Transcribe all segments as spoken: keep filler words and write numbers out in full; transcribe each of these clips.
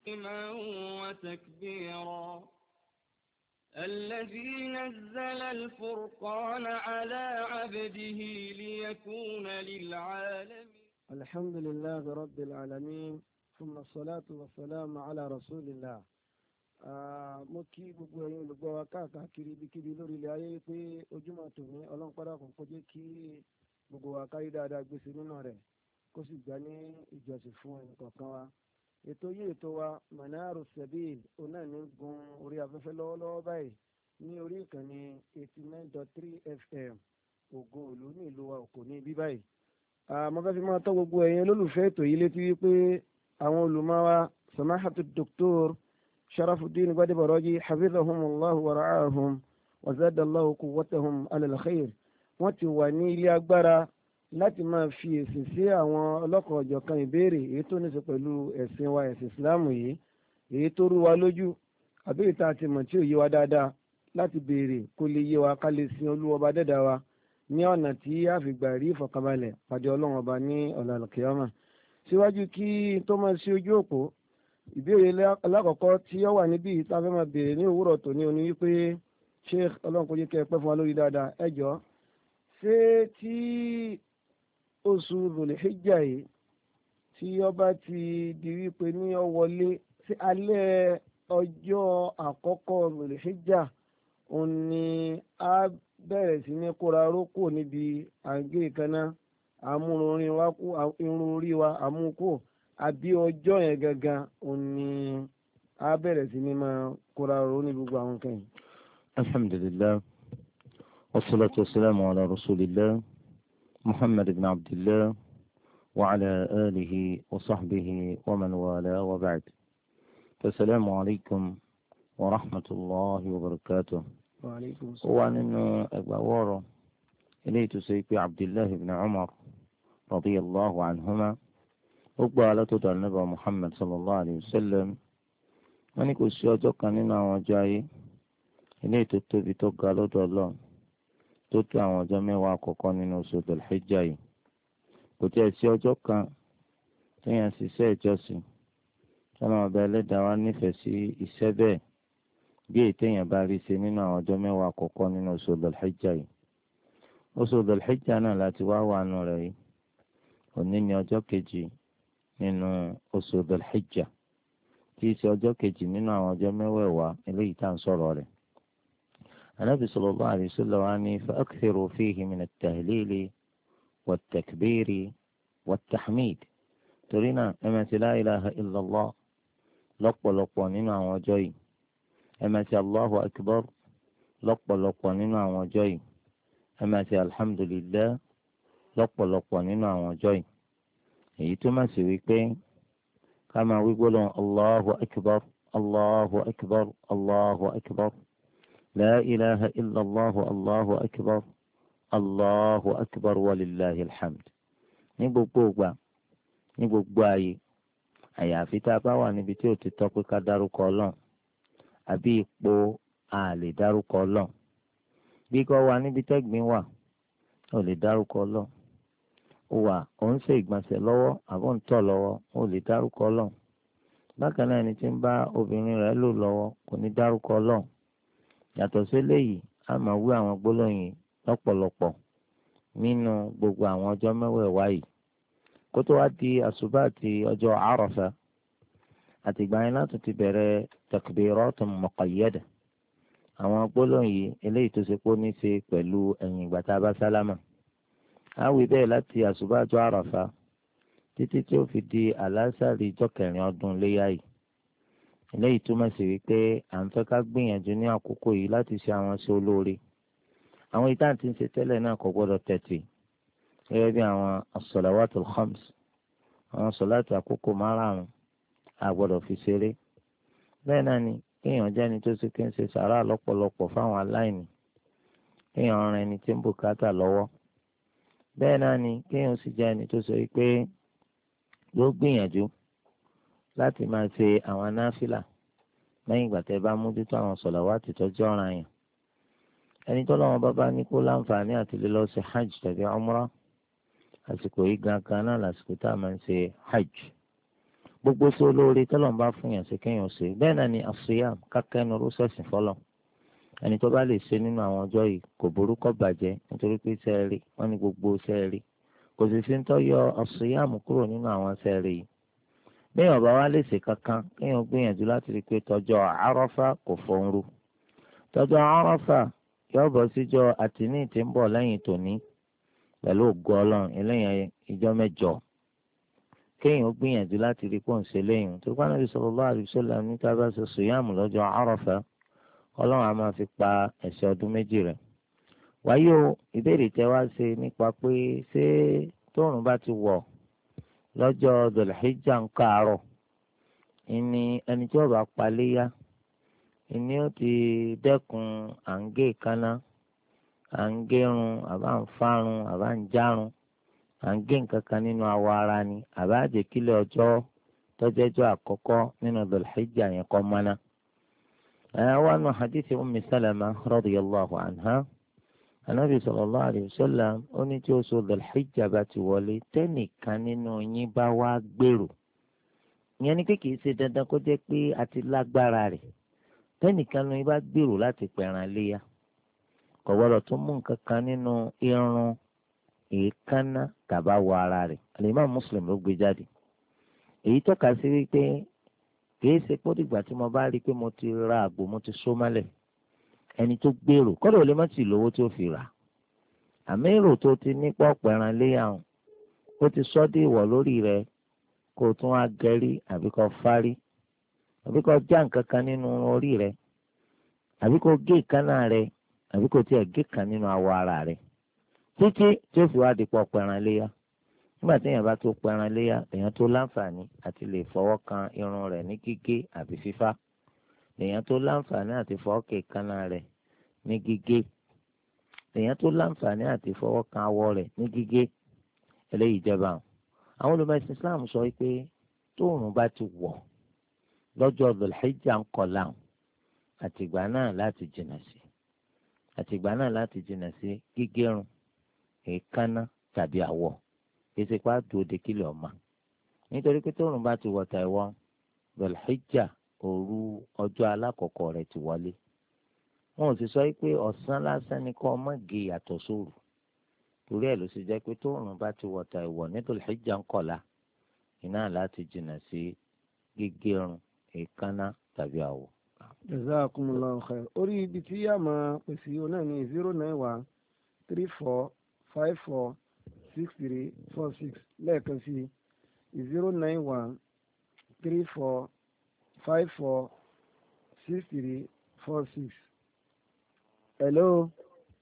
وتكبيرا الذي نزل الفرقان على عبده ليكون للعالمين. الحمد لله رب العالمين ثم الصلاة والسلام على رسول الله. mo kí gbogbo ẹ̀yin olùgbọ́ wa káàkiri ibikíbi lórí ilẹ̀ ayé pé ojúmọ́ tòní ọlọ́run padà kún kó jẹ́ kí gbogbo wa kárí dáadáa gbèsè nínú rẹ̀ kó sì gbà ní ìjọsìn fún ẹnì kọ̀ọ̀kan wa. ètò yìí ètò wa Manaru Sabil òun náà ní gun orí afẹ́fẹ́ lọ́wọ́lọ́wọ́ báyìí ní orí ìkànnì eighty nine dot three F M Ògo ìlú ní ìlú wa Òkò ní ibí báyìí. mo fẹ́ fi máa tọ́ gbogbo ẹ̀yin olólùfẹ́ ètò yìí létí wípé àwọn olùmọ̀ wa Samahatu Doctor Sharafuddin Gbadebo Raji hafizahumullahu wa ra'ahum wa zadallahu quwwatahum ala al-khair wọ́n ti wà ní ilé agbára láti máa fi èsì sí àwọn ọlọ́kan ọ̀jọ̀kan ìbéèrè èyí tó ní ṣe pẹ̀lú ẹ̀sìn wa ẹ̀sìn ìsìláàmù yìí èyí tó rú wa lójú àbí ìta àti mọ̀ tí ò yé wa dáadáa láti béèrè kó lè yé wa ká lè sin Olúwa Ọba dẹ́dà wa ní ọ̀nà tí a fi gbà rí ìfọ̀kànbalẹ̀ pàdé Ọlọ́run Ọba ní ọ̀la al-qiyama. síwájú kí tó máa ṣe ojú òpó ìbéèrè alákọ̀ọ́kọ́ tí ó wà níbí tá a fẹ́ máa béèrè ní òwúrọ̀ tòní oní wípé Sheikh Ọlọ́run kó jẹ́ kẹ́ ẹ pẹ́ fún wa lórí dáadáa ẹ jọ̀ọ́ ṣé tí oṣù Dhul-Hijja yìí tí ọba ti di wípé ní ó wọlé sí alẹ́ ọjọ́ àkọ́kọ́ Dhul-Hijja òun ni a bẹ̀rẹ̀ sí ní kóra rókò níbi àgé ìkànnà àmúrin wa kú irun orí wa àmúkò àbí ọjọ́ yẹn gangan òun ni a bẹ̀rẹ̀ sí ní máa kóra ró ní gbogbo àwọn kan yìí. alhamdulillah wassalatu wassalamu ala rasulillah muhammad ibn abdillah wa ala alihi wa sahbihi wa man wala wa ba'd. assalamu alaykum wa rahmatullahi wa barakatuh. wa alaykum ó wà nínú ẹgbàwọ́rọ̀ eléyìí tó ṣe pé abdullahi ibn umar radiyallahu anhuma ó gbọ́ alátọ́dọ̀ ànábì muhammad sallallahu alayhi wa sallam wọ́n ní kò sí ọjọ́ kan nínú àwọn ọjọ́ ayé eléyìí tó tóbi tó ga lọ́dọ̀ ọlọ́run tó tó àwọn ọjọ́ mẹ́wàá àkọ́kọ́ nínú oṣù Dhul-Hijjah yìí. kò tiẹ̀ sí ọjọ́ kan téèyàn ṣiṣẹ́ ìjọsìn tọ́nà ọba ẹlẹ́dàá wa nífẹ̀ẹ́ sí iṣẹ́ bẹ́ẹ̀ bí èyí téèyàn bá rí ṣe nínú àwọn ọjọ́ mẹ́wàá àkọ́kọ́ nínú oṣù Dhul-Hijjah yìí. oṣù Dhul-Hijjah náà láti wá wà nù rẹ̀ yìí. òní ni ọjọ́ kejì nínú oṣù Dhul-Hijjah tí í ṣe ọjọ́ kejì nínú àwọn ọjọ́ mẹ́wẹ̀ẹ̀wá eléyìí tá à ń sọ̀rọ̀ rẹ̀. Ànábì sallallahu alayhi wa sallam wa ní fa akthiru fihi min at-tahlili wat-takbiri wat-tahmid. torí náà ẹ máa ṣe la ilaha illallah lọ́pọ̀lọpọ̀ nínú àwọn ọjọ́ yìí. ẹ máa ṣe Allahu akbar lọ́pọ̀lọpọ̀ nínú àwọn ọjọ́ yìí. ẹ máa ṣe alhamdulillah lọ́pọ̀lọpọ̀ nínú àwọn ọjọ́ yìí. èyí tó máa ṣe wípé ká máa wí gbólóhùn Allahu akbar Allahu akbar Allahu akbar la ilaha illallah Allahu akbar Allahu akbar walillahi alhamd. ní gbogbo ìgbà ní gbogbo ààyè àyàfi tá a bá wà níbi tí ó ti tọ́ pé ká dárúkọ Ọlọ́run àbí ipò a lè dárúkọ Ọlọ́run. bí kò wà níbi tẹ́gbìn wà ó lè dárúkọ Ọlọ́run. ó wà ó ń ṣe ìgbọ̀nsẹ̀ lọ́wọ́ àbọ̀ ń tọ̀ lọ́wọ́ ó lè dárúkọ Ọlọ́run. bákan náà ẹni tí ń bá obìnrin rẹ̀ lò lọ́wọ́ kò ní dárúkọ Ọlọ́run. yàtọ̀ sí eléyìí a máa wí àwọn gbólóyìn lọ́pọ̀lọpọ̀ nínú gbogbo àwọn ọjọ́ mẹ́wẹ̀ẹ̀wá yìí. kó tó wá di àsùbá àti ọjọ́ àràfà àtìgbà yẹn láti ti bẹ̀rẹ̀ takbiratun muqayyada. àwọn gbólóyìn eléyìí tó ṣe pé ó ní ṣe pẹ̀lú ẹ̀yìn ìgbà tá a bá sálámà. a wí bẹ́ẹ̀ láti àsùbá ọjọ́ àràfà títí tí ó fi di àlásàrì ìjọ kẹrin ọdún léyà yìí. eléyìí túmọ̀ sí wípé à ń fẹ́ ká gbìyànjú ní àkókò yìí láti ṣe àwọn iṣẹ́ olóore. àwọn ìtàn tí ń ṣe tẹ́lẹ̀ náà kò gbọ́dọ̀ tẹ̀tì gẹ́gẹ́ bí àwọn as-salawatul khams àwọn sọ̀láàtì àkókò márààrún a gbọ́dọ̀ fi ṣeré. bẹ́ẹ̀ náà ni kéèyàn jẹ́ ẹni tó ṣe kí ń ṣe sàrà lọ́pọ̀lọpọ̀ fáwọn aláìní, kéèyàn ran ẹni tí ń bùkátà lọ́wọ́. bẹ́ẹ̀ náà ni kéèyàn sì jẹ́ ẹni tó ṣe pé yóò gbìyànjú láti máa ṣe àwọn náfìlà lẹ́yìn ìgbà tẹ́ bá mójútó àwọn sọ̀làwátì tó jẹ́ ọ̀ranyàn. ẹni tó lọ́wọ́ bá bá ní kó láǹfààní àti lè lọ ṣe hajj tàbí umrah àsìkò yìí gangan náà lásìkò tá a máa ń ṣe hajj. gbogbo sí olóore tọ́lọ̀ ń bá fún yàn sí kéèyàn ṣe bẹ́ẹ̀ náà ni àṣeyàm kákẹ́nu rọ́ṣẹ̀sì fọlọ́ ẹni tó bá lè ṣe nínú àwọn ọjọ́ yìí kò burúkọ bàjẹ́ nítorí pé sẹ́ẹ̀rì wọ́n ní gbogbo sẹ́ẹ̀rì kò sì fi ń tọ́yọ àṣeyàm kúrò nínú àwọn sẹ́ẹ̀rì yìí bẹ́ẹ̀ ọ̀bá wa lè ṣe kankan kéèyàn gbìyànjú láti rí i pé tọjọ́ àrọ́fà kò fọ́nrú tọjọ́ àrọ́fà yóò bọ́ síjọ́ àtìní tí ń bọ̀ lẹ́yìn tòní pẹ̀lú ògo Ọlọ́run eléyàn ìjọ mẹ́jọ kéèyàn gbìyànjú láti rí pọ̀ ń ṣe lẹ́yìn tó bá Ànábì sallallahu alaihi wasallam ní tá a bá ṣe sùyàmù lọ́jọ́ àrọ́fà Ọlọ́run á máa fi pa ẹ̀ṣẹ̀ ọdún méjì rẹ̀. wáyé o ìbéèrè tẹ wá ṣe nípa pé ṣé tóòrùn bá ti wọ̀ lọ́jọ́ Dhul-Hijja ń káàárọ̀ ìní ẹni tí ó bá paléyà ìní ó ti dẹ́kun à ń gé ìkaná à ń gérun àbá ń fárun àbá ń járun à ń gé nǹkan kan nínú awọ ara ni àbá àjẹkílẹ̀ ọjọ́ tọ́jẹ́jọ́ àkọ́kọ́ nínú Dhul-Hijja yẹn kọ́ mọ́ná. wọ́n nù hadithi Ummi Salama radiyallahu anha anabi sallallahu alayhi wa sallam ó ní tí oṣù Dhul-Hijja bá ti wọlé tẹ́nìkan nínú yín bá wá gbèrò ìyẹn ni kékeré ṣe dandan kó jẹ́ pé a ti lágbára rẹ̀ tẹ́nìkan nínú yín bá gbèrò láti pẹ̀ràn léyà kò gbọ́dọ̀ tún mú nǹkan kan nínú irun èékánná tàbá wọ ara rẹ̀ Al-Imam Muslim ló gbé jáde èyí tọ́ka sí wípé kìí ṣe pé dìgbà tí mo bá rí i pé mo ti ra àgbò mo ti só mọ́lẹ̀ ẹni tó gbèrò kọ́dọ̀ lè má ti lówó tí ó fi rà àmì èrò tó ti ní pọ́ọ̀pọ̀ ẹran léyà hàn ó ti sọ́ dé ìwọ̀ lórí rẹ̀ kó o tún wá gẹ̀rí àbí kó fárí àbí kó já nǹkan kan nínú orí rẹ̀ àbí kó gé ìkánná rẹ̀ àbí kó tiẹ̀ gé kan nínú awọ ara rẹ̀ títí tí ó fi wá di pọ́ọ̀pọ̀ ẹran léyà nígbà tí èèyàn bá tó pẹran léyà èèyàn tó láǹfààní àti lè fọwọ́ kan irun rẹ̀ ní gígé àbí fífá èèyàn tó láǹfààní àti fọwọ́ kan ìkánná rẹ̀ ní gígé èèyàn tó láǹfààní àti fọwọ́ kan awọ rẹ̀ ní gígé eléyìí jẹba àwọn olùmọ̀ẹ́sìn Islam sọ pé tóòrùn bá ti wọ̀ lọ́jọ́ Dhul-Hijja ń kọ̀ láwọn àtìgbà náà láti jìnnà sí àtìgbà náà láti jìnnà sí gígérun èékánná tàbí àwọ̀ kìí pa dúró de kílẹ̀ ọ̀ma nítorí pé tóòrùn bá ti wọ̀ta ẹ̀wọ̀n Dhul-Hijja òru ọjọ́ alákọ̀ọ́kọ́ rẹ̀ ti wọlé wọn ò sì sọ pé ọ̀sán lásán ni kọ́ ọmọ gé yàtọ̀ sóòrù torí ẹ̀ ló sì jẹ́ pé tóòrùn bá ti wọ̀ta ẹ̀wọ̀n ní Dhul-Hijja ń kọ̀la iná láti jìnnà sí gígérun èékánná tàbí àwọ̀. Jazakumullahu khair. orí ibi tí yá máa pèsè yóò náà ní zero nine one three four five four six three four six lẹ́ẹ̀kan sí zero nine one three four five four six three four six. hello.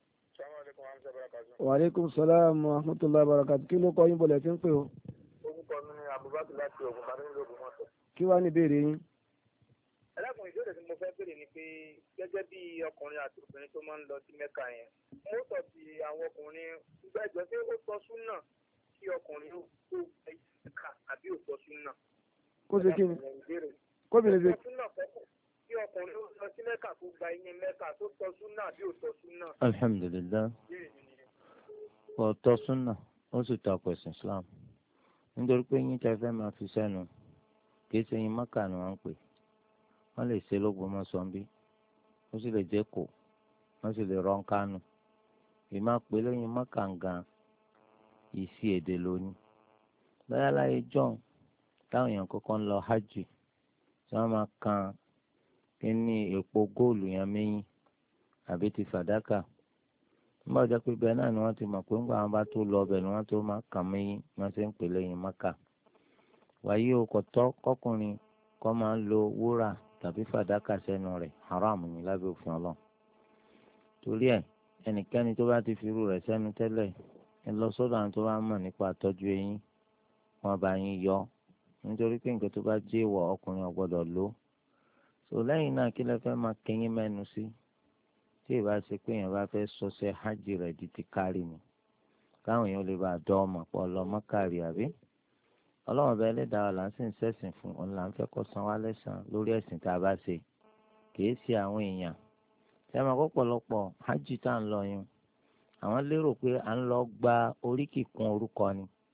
wa aleykum salaam wa rahmatullahi wa barakatuh. kí ló kọ́ yín bọ̀lẹ̀ tí ń pè ó. orúkọ mi ni Abubakar láti Ògùn bá nínú Ògùn mọ́tò. kí wàá ní ìbéèrè yín. ẹlẹ́kùnrin ìbéèrè tí mo fẹ́ béèrè ni pé gẹ́gẹ́ bí ọkùnrin àti obìnrin tó máa ń lọ sí Mẹ́kà yẹn mo sọ ti àwọn ọkùnrin gbígbà ìjọ pé ó tọ́ súnà kí ọkùnrin ó tó gba Mẹ́kà àbí ó tọ́ súnà. kó ṣe kí ni kó bìnrin ṣe. kí ọkùnrin ó lọ sí Mẹ́kà kó gba iye Mẹ́kà tó tọ́ súnà àbí ó tọ́ súnà. alhamdulilayi kò tọ́ súnà ó sì tọ́ pẹ̀sìn Islam nítorí pé yín tẹ́ fẹ́ máa fi sẹ́nu kì í ṣe yín Mẹ́kà ni wọ́n ń pè wọ́n lè ṣe l'Ógbómọ̀ṣọ́ bí ó sì lè jẹ́ kó wọ́n sì lè rán Kánò ìmọ̀ pé lẹ́yìn mọ́kàngán ìsí èdè lónìí báyà láyé john táwọn èèyàn kọ́kọ́ ń lọ hajj tí wọ́n máa kan kíní èpo góòlù yẹn mẹ́yìn àbí ti fàdákà nígbà tó pé bẹ́ẹ̀ náà ni wọ́n ti mọ̀ pé ńgbà wọn bá tó lọ ọbẹ̀ ni wọ́n tó máa kàn mẹ́yìn wọ́n ti ń pè lẹ́yìn mọ́kà wàyí o kò tọ́ kọkùnrin kọ́ máa ń lo wúrà tàbí fàdákà sẹ́nu rẹ̀ haram ni lábẹ́ òfin ọlọ́run torí ẹ̀ ẹnikẹ́ni tó bá ti fi irú rẹ̀ sẹ́nu tẹ́lẹ̀ ẹ lọ sọ́dọ̀ àwọn tó bá mọ̀ nípa àtọ́jú eyín wọn bá yín yọ nítorí pé nǹkan tó bá jẹ́ ìwọ̀ ọkùnrin ò gbọ́dọ̀ lò so lẹ́yìn náà kí lẹ fẹ́ máa kẹyìn mẹ́nu sí tí ì bá ṣe pé èèyàn bá fẹ́ sọṣẹ́ hajj rẹ̀ di ti kárí ni káwọn èèyàn lè bá a dọ́ ọmọ pọ̀ lọ mọ́ kárí àbí ọlọ́run ọba ẹlẹ́dàá wa là ń sì ń ṣẹ̀sìn fún òun là ń fẹ́ kó san wá lẹ́san lórí ẹ̀sìn tá a bá ṣe kìí ṣe àwọn èèyàn ṣé máa kọ́pọ̀lọpọ̀ hajj tá à ń lọ yun àwọn lérò pé à ń lọ gba oríkì kún orúkọ ni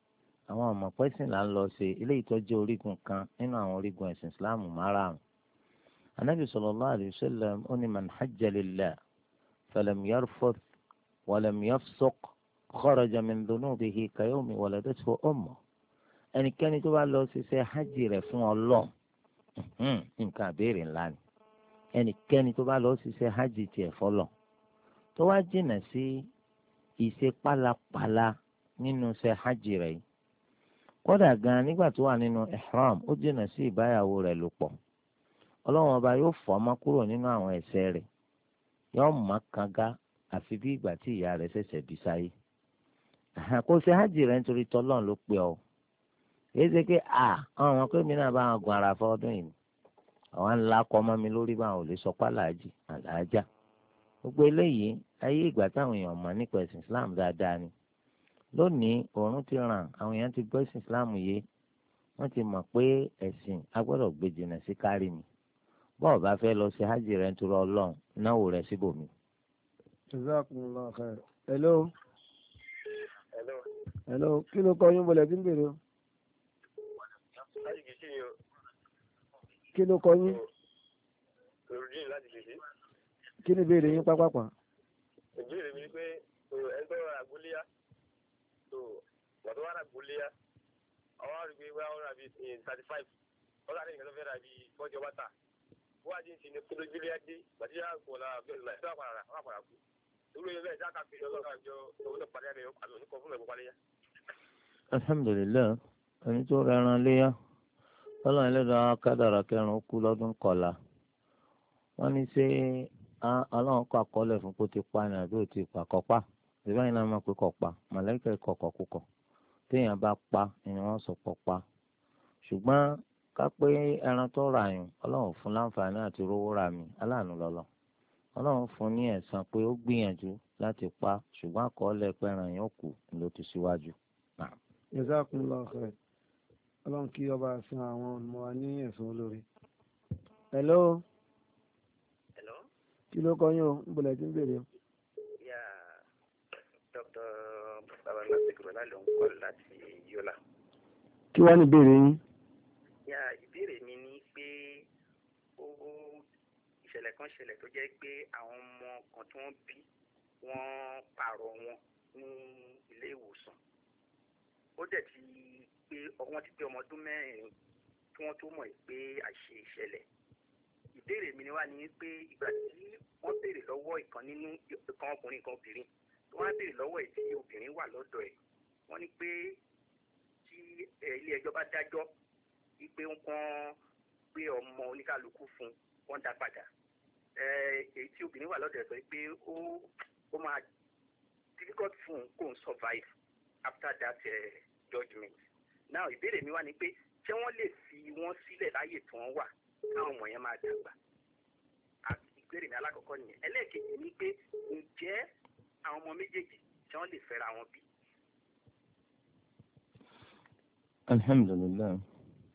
àwọn ọmọ pẹ́sìn là ń lọ ṣe eléyìí tó jẹ́ orígun kan nínú àwọn orígun ẹ̀sìn ìsìláàmù márààrún. anabi sallallahu alayhi wa sallam ó ní man hajja lillah falam yarfuth walam yafsuq kharaja min dhunubihi kayawmi waladathu ummuh. ẹnikẹ́ni tó bá lọ ṣiṣẹ́ hajj rẹ̀ fún Ọlọ́run nǹkan àbẹ́rẹ́ ńlá ni. ẹnikẹ́ni tó bá lọ ṣiṣẹ́ hajj tiẹ̀ fọlọ́ tó wá jìnnà sí ìṣe pálapàla nínú iṣẹ́ hajj rẹ̀ yìí, kódà gan nígbà tó wà nínú ihram ó jìnnà sí ìbáyàwó rẹ̀ lò pọ̀, Ọlọ́run ọba yóò fọ́ ọmọ kúrò nínú àwọn ẹ̀ṣẹ̀ rẹ̀, yóò mọ̀ kanga àfi bí ìgbà tí ìyá rẹ̀ ṣẹ̀ṣẹ̀ bí sáyé. kò ṣe hajj rẹ̀ nítorí tọ́lọ́run ló pè ọ́, èyí ṣe pé à àwọn ọmọ pé mi náà bá wọn gun Àràfà ọdún yìí, àwọn ńlá kọ́ ọmọ mi lórí bá wọn ò lè sọ pálàájì àlàájá. gbogbo eléyìí ayé ìgbà táwọn èèyàn mọ̀ nípa ẹ̀sìn Islam dáadáa ni. lónìí oòrùn ti ràn, àwọn èèyàn ti gbọ́ ẹ̀sìn Islam yé, wọ́n ti mọ̀ pé ẹ̀sìn agbọ́dọ̀ gbé jìnnà sí kárí mi. bọ́ọ̀ bá fẹ́ lọ sí hajj rẹ̀ nítorí Ọlọ́run náwó rẹ̀ síbòmí. Jazakumullahu khair. hello. hello. hello kí ló kọ yín bọ̀lẹ̀ tí ń bèrè o. kí ló kọ yín. kí ni ìbéèrè yín pápápá. ìbéèrè mi ni pé ẹni tó ra àgbóléyà tó wọ́n tó wá ra àgbóléyà ọwọ́ àrùgbé wá ọ̀rọ̀ àbí thirty five ọ̀rọ̀ àti ìgbà tó fẹ́ ra àbí fọ́jọ́ wáta wọ́n àti ìsìn ní kúló júlíà dé gbàdí yà kó la bẹ́ẹ̀ la ìtura padà wà padà kú ìwé yẹn bẹ́ẹ̀ jáka fi ọlọ́run àjọ owó tó padà rẹ̀ àlọ́ ní kọ́ fún ẹ̀kọ́ paléyà. alhamdulilayi ẹni tó rẹran léyà ọlọ́run ẹlẹ́dàá kádàrá kẹrin kú lọ́dún kọlá wọ́n ní ṣé ọlọ́run kọ́ àkọọ́lẹ̀ fún kó ti pa ní àbí ò ti pa kọ́pá ìbáyìí náà máa pé kọ́pá màláíkà kọ̀kọ̀ kúkọ̀ téèyàn bá pa ni wọ́n sọ pọ̀ pa ṣùgbọ́n ká pé ẹran tó rà yùn ọlọ́run fún láǹfààní àti rówó rà mí aláàánú lọ́lọ́ ọlọ́run fún ní ẹ̀san pé ó gbìyànjú láti pa ṣùgbọ́n àkọọ́lẹ̀ pẹ̀ràn yẹn kù ló ti síwájú. Jazakumullahu khair. ọlọ́run kí ọba san àwọn ọmọ wa ní ẹ̀san olórí. hello. hello. kí ló kọ yín o ń bọ̀lẹ̀ tí ń bèrè o. yà dr babalá sèkúrọ̀lá ló ń kọ́ láti Yọ́lá. kí wàá ní ìbéèrè yín. yà ìbéèrè mi ni pé ó ìṣẹ̀lẹ̀ kan ṣẹlẹ̀ tó jẹ́ pé àwọn ọmọ kan tí wọ́n bí wọ́n pààrọ̀ wọn ní ilé ìwòsàn ó dẹ̀ ti pé wọ́n ti pé ọmọ ọdún mẹ́rin kí wọ́n tó mọ̀ pé àṣe ìṣẹ̀lẹ̀. ìbéèrè mi ni wá ní pé ìgbà tí wọ́n béèrè lọ́wọ́ ìkan nínú ìkan ọkùnrin kan obìnrin wọ́n á béèrè lọ́wọ́ ẹ̀ tí obìnrin wà lọ́dọ̀ ẹ̀ wọ́n ní pé tí ilé ẹjọ́ bá dájọ́ wípé wọ́n gbé ọmọ oníkálukú fún wọn dá padà èyí tí obìnrin wà lọ́dọ̀ ẹ̀ sọ pé ó ó máa difficult fún un kó n survive after that uh, judgement. now ìbéèrè mi wá ní pé ṣé wọ́n lè fi wọ́n sílẹ̀ láyè tí wọ́n wà káwọn ọmọ yẹn máa dàgbà. àti ìbéèrè mi alákọ̀ọ́kọ́ nìyẹn. ẹlẹ́ẹ̀kejì ni pé ǹjẹ́ àwọn ọmọ méjèèjì tí wọ́n lè fẹ́ra wọn bí. alhamdulilayi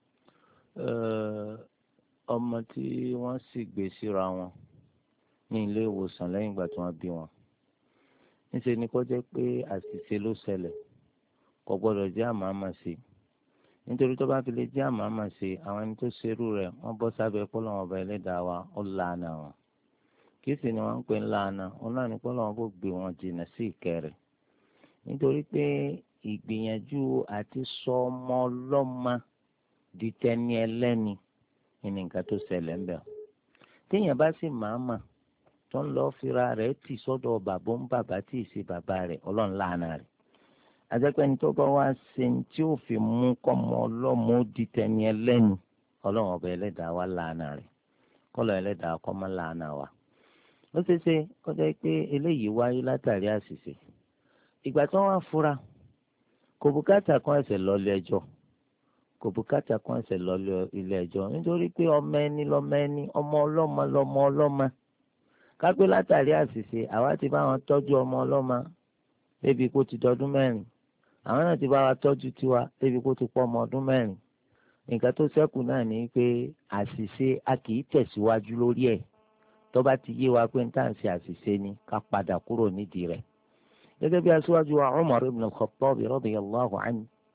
ọmọ tí wọ́n sì gbé síra wọn ní ilé ìwòsàn lẹ́yìn ìgbà tí wọ́n bí wọn níṣẹ́ ni kó jẹ́ pé àṣìṣe ló ṣẹlẹ̀ kò gbọ́dọ̀ jẹ́ àmàmà sí nítorí tó bá fi lè jẹ́ àmàmà sí àwọn ẹni tó ṣerú rẹ̀ wọ́n bọ́ sábẹ́ pọ́lọ́wọ́n ọba ẹlẹ́dàá wa ó lànà wọn kí sì ni wọ́n ń pè ń lànà wọn náà ní pọ́lọ́wọ́n kò gbé wọn jìnnà sí ìkẹrẹ̀ nítorí pé ìgbìyànjú àti sọ ọmọ ọlọ́mọ di tẹni ẹlẹ́ni ní nǹkan tó ṣẹlẹ̀ ń bẹ̀ téèyàn bá sì màmá tó ń lọ fira rẹ̀ tì sọ́dọ̀ bàbá ń bàbá tí ì ṣe bàbá rẹ̀ ọlọ́run láàánà rẹ̀ àjẹpẹ́ni tó bá wá ṣe tí ó fi mú kọ́mọ ọlọ́mọ ó di tẹni ẹlẹ́ni ọlọ́run ọba ẹlẹ́dàá wa láàánà rẹ̀ kọ́lọ̀ ẹlẹ́dàá kọ́ mọ́ láàánà wa. ó ṣeé ṣe kọjá pé eléyìí wáyé látàrí àṣìṣe ìgbà tí wọ́n wá fura kò bùkátà kan ẹsẹ̀ lọ́lé ẹjọ́ kò bùkátà kan ẹsẹ̀ lọ́lé ilé ẹjọ́ nítorí pé ọmọ ẹni lọ́mọ ẹni ọmọ ọlọ́mọ lọ́mọ ọlọ́mọ kápẹ́ látàrí àṣìṣe àwa ti bá wọn tọ́jú ọmọ ọlọ́mọ débi kó ti dọdún mẹ́rin àwọn náà ti bá wa tọ́jú tiwa débi kó ti pọ̀ ọmọ ọdún mẹ́rin nǹkan tó ṣẹ́kù náà ni pé àṣìṣe a kì í tẹ̀síwájú lórí ẹ̀ tó bá ti yé wa pé ń tà ń ṣe àṣìṣe ni ká padà kúrò nídìí rẹ̀ gẹ́gẹ́ bí aṣíwájú wa Umar ibn al-Khattab radiyallahu anhu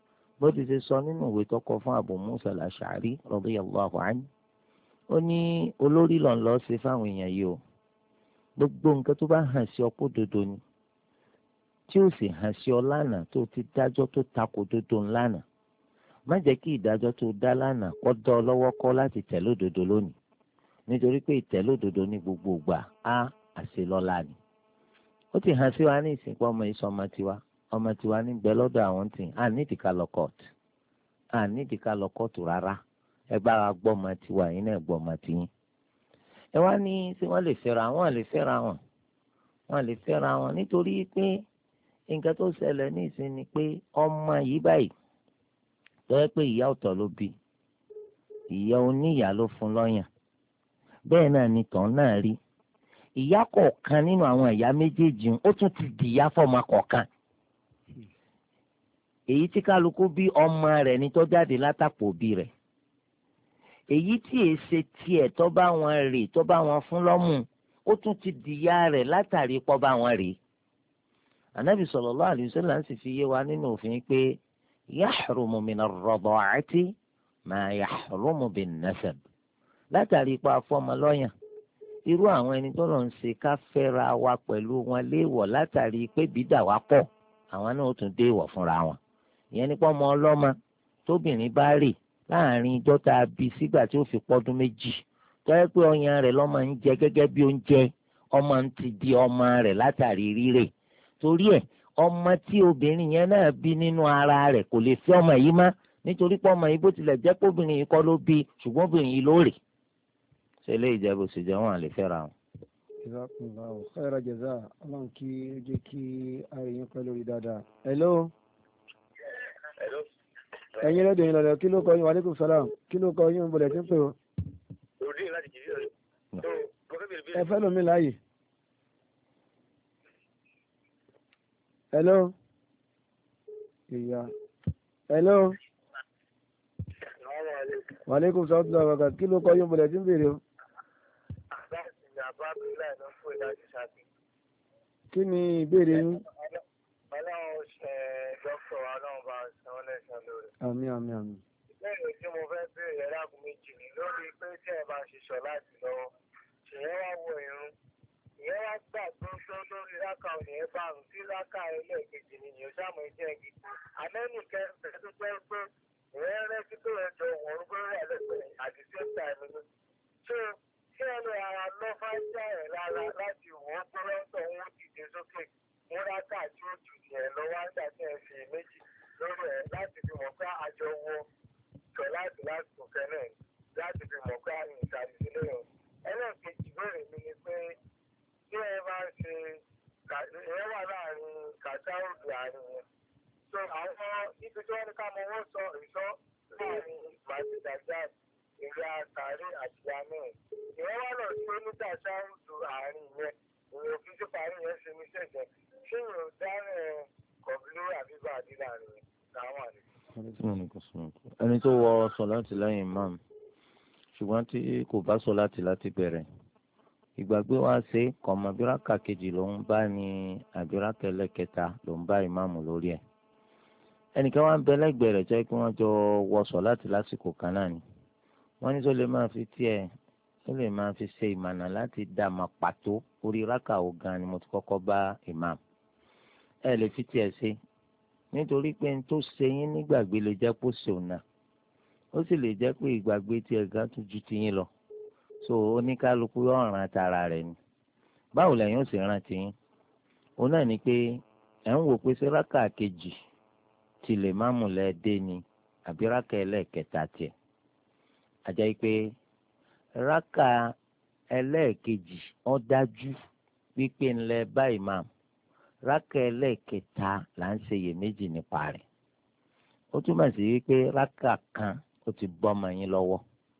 bó ti ṣe sọ nínú ìwé tó kọ fún Abu Musa al-Ash'ari radiyallahu anhu ó ní olórí lọ́n lọ́ọ́ ṣe fáwọn èèyàn yìí o gbogbo nǹkan tó bá hàn sí ọ̀pọ̀ dodo ni tí ó sì hàn sí ọ lánàá tó ti dájọ́ tó takò dodo ńlánàá má jẹ́ kí ìdájọ́ tó dá lánàá kó dọ́ ọ lọ́wọ́ kọ́ láti tẹ̀lé òdodo lónìí nítorí pé ìtẹ̀lé òdodo ní gbogbo ìgbà á àṣelọ́lá ni ó ti hàn sí wa ní ìsìnkú ọmọ yìí sọ ọmọ tiwa ọmọ tiwa ní gbẹ lọ́dọ̀ àwọn tì á nídìí ká lọ kóòtù á nídìí ká lọ kóòtù rárá ẹ bá wa gbọ́ ọmọ tiwa yìí náà gbọ́ ọmọ tiyín ẹ wá ní tí wọ́n lè fẹ́ra wọn lè fẹ́ra wọn wọ́n lè fẹ́ra wọn nítorí pé nǹkan tó ṣẹlẹ̀ ní ìsìn ni pé ọmọ yìí báyìí tó yẹ pé ìyá ọ̀tọ̀ ló bí ìyá oníyà ló fún lọ́yàn bẹ́ẹ̀ náà ni tàn náà rí ìyá kọ̀ọ̀kan nínú àwọn ìyá méjèèjì ó tún ti di ìyá fọ́mọ kọ̀ọ̀kan èyí tí kálukú bí ọmọ rẹ̀ ní tó jáde látàpọ̀ òbí rẹ̀ èyí tí èé ṣe tiẹ̀ tó bá wọn rè tó bá wọn fún lọ́mú ó tún ti di ìyá rẹ̀ látàrí pọ́ bá wọn rè Ànábì sallallahu alaihi wasallam sì fi yé wa nínú òfin pé yahrumu mina ar-rada'ati ma yahrumu bin-nasab látàrí pa fọ́mọ lọ́yàn irú àwọn ẹni tó lọ ń ṣe ká fẹ́ra wa pẹ̀lú wọn léèwọ̀ látàrí pé bídà wá pọ̀ àwọn náà ó tún dé ìwọ̀ fúnra wọn ìyẹn nípa ọmọ ọlọ́mọ tóbìnrin bá rè láàrin ijọ́ tá a bí sígbà tí ó fi pọ́dún méjì tó yẹ pé ọyàn rẹ̀ lọ́mọ ń jẹ gẹ́gẹ́ bí oúnjẹ ọmọ ń ti di ọmọ rẹ̀ látàrí rírè torí ẹ̀ ọmọ tí obìnrin yẹn náà bí nínú ara rẹ̀ kò lè fẹ́ ọmọ yìí má nítorí pé ọmọ yìí bó tilẹ̀ jẹ́ pé obìnrin yìí kọ́ ló bí ṣùgbọ́n obìnrin yìí ló rè ṣe lè jẹ́ bó ṣe jẹ́ wọn à lè fẹ́ra wọn. jazakumullahu khaira jaza ọlọ́run kí ó jẹ́ kí àríyìn pẹ́ lórí dáadáa. hello. hello. ẹ̀yin lẹ́dọ̀ yín lọ́dọ̀ kí ló kọ yín wàlẹ́kùn sálàm kí ló kọ yín bọ̀lẹ̀ tí ń pè ó. òdì láti jìbì rẹ̀. ẹ fẹ́ lómi láàyè. hello. ìyá. hello. wàlẹ́kùn sálàm ọ̀gá kí ló kọ yín bọ̀lẹ̀ tí ń bèrè ó. kí ni ìbéèrè yín. ọlọ́run ṣe dókítà ọlọ́run bá san lẹ́sàn lórí. àmín àmín àmín. ìbéèrè tí mo fẹ́ béèrè ẹ̀dáàkùn méjì ni lórí pé tí ẹ bá ṣe sọ láti lọ́wọ́ ṣèyẹn wá wọ irun ìyẹn wá gbà tó tó lórí láka ònìyẹn bá rùn sí láka ẹlẹ́ẹ̀kejì ni ìyẹn sáàmù ẹ̀jẹ̀ igi àmẹ́nì kẹfẹ́ tó jẹ́ pé ìyẹn rẹ́sí tó rẹ̀ jọ wọ̀n gbọ́rọ̀ ẹlẹ́gbẹ̀ẹ́ àti same time ni. so kí ẹ lè ara lọ fájà ẹ̀ lára láti wọ́n gbọ́rọ̀ wọn dìde sókè múra káàtì òjò yẹn lọ́wọ́ àgbà tí ẹ fi méjì lórí ẹ̀ láti fi mọ̀ pé àjọ wọ sọ láti lásìkò kẹ́lẹ̀ láti fi mọ̀ pé àyìn ìsàlẹ̀ sílẹ̀ yẹn. ẹlẹ́ẹ̀kejì bèrè mi ni pé tí ẹ bá ṣe ẹ wà láàrin kàtàrùdù àárín yẹn. so àwọn ibi tí wọ́n ní ká mọ wọ́n sọ ìṣọ́ láàrin màtìdàjà ìyá àtàrí àti àmì ìwọ́n wà lọ sí onídàáṣárùdù àárín yẹn ìwọ̀n òfin tó parí yẹn ṣe mí ṣẹ̀jẹ̀ ṣé ìwọ̀n dárẹ̀ kọ̀bílú àbíbá àdílà rẹ̀ láwọn àlè. ẹni tó wọ sọ̀láàtì lẹ́yìn imam ṣùgbọ́n tí kò bá sọ̀láàtì láti bẹ̀rẹ̀ ìgbàgbé wa ṣe kọ̀mọ̀ bíràkà kejì ló ń bá ní àbíràkà ẹlẹ́kẹta ló ń bá ìmáàmù lórí ẹ̀ ẹnìkan wá ń bẹ lẹ́gbẹ̀ẹ́ rẹ̀ jẹ́ kí wọ́n jọ wọ sọ̀láàtì lásìkò kan náà ni wọ́n ní tó lè máa fi tiẹ̀ ó lè máa fi ṣe ìmọ̀nà láti dá a máa pàtó orí rákà ó gan ni mo ti kọ́kọ́ bá imam ẹ lè fi tiẹ̀ ṣe nítorí pé n tó ṣe yín nígbàgbé lè jẹ́ kó ṣe òun náà ó sì lè jẹ́ pé ìgbàgbé tiẹ̀ gan tún ju tiyín lọ so oníkálukú yóò ràn tara rẹ̀ ni báwo lẹ́yìn ó sì ràn tiyín òun náà ni pé ẹ̀ ń wò pé ṣé rákà kejì ti lè máàmù lẹ́ẹ̀ dé ni àbí rákà ẹlẹ́ẹ̀kẹta tiẹ̀ àjẹ́ pé rákà ẹlẹ́ẹ̀kejì ó dájú wípé ńlẹ̀ bá imam rákà ẹlẹ́ẹ̀kẹta là ń ṣe iyèméjì nípa rẹ̀ ó túmọ̀ sí wípé rákà kan ó ti bọ́ ọmọ yín lọ́wọ́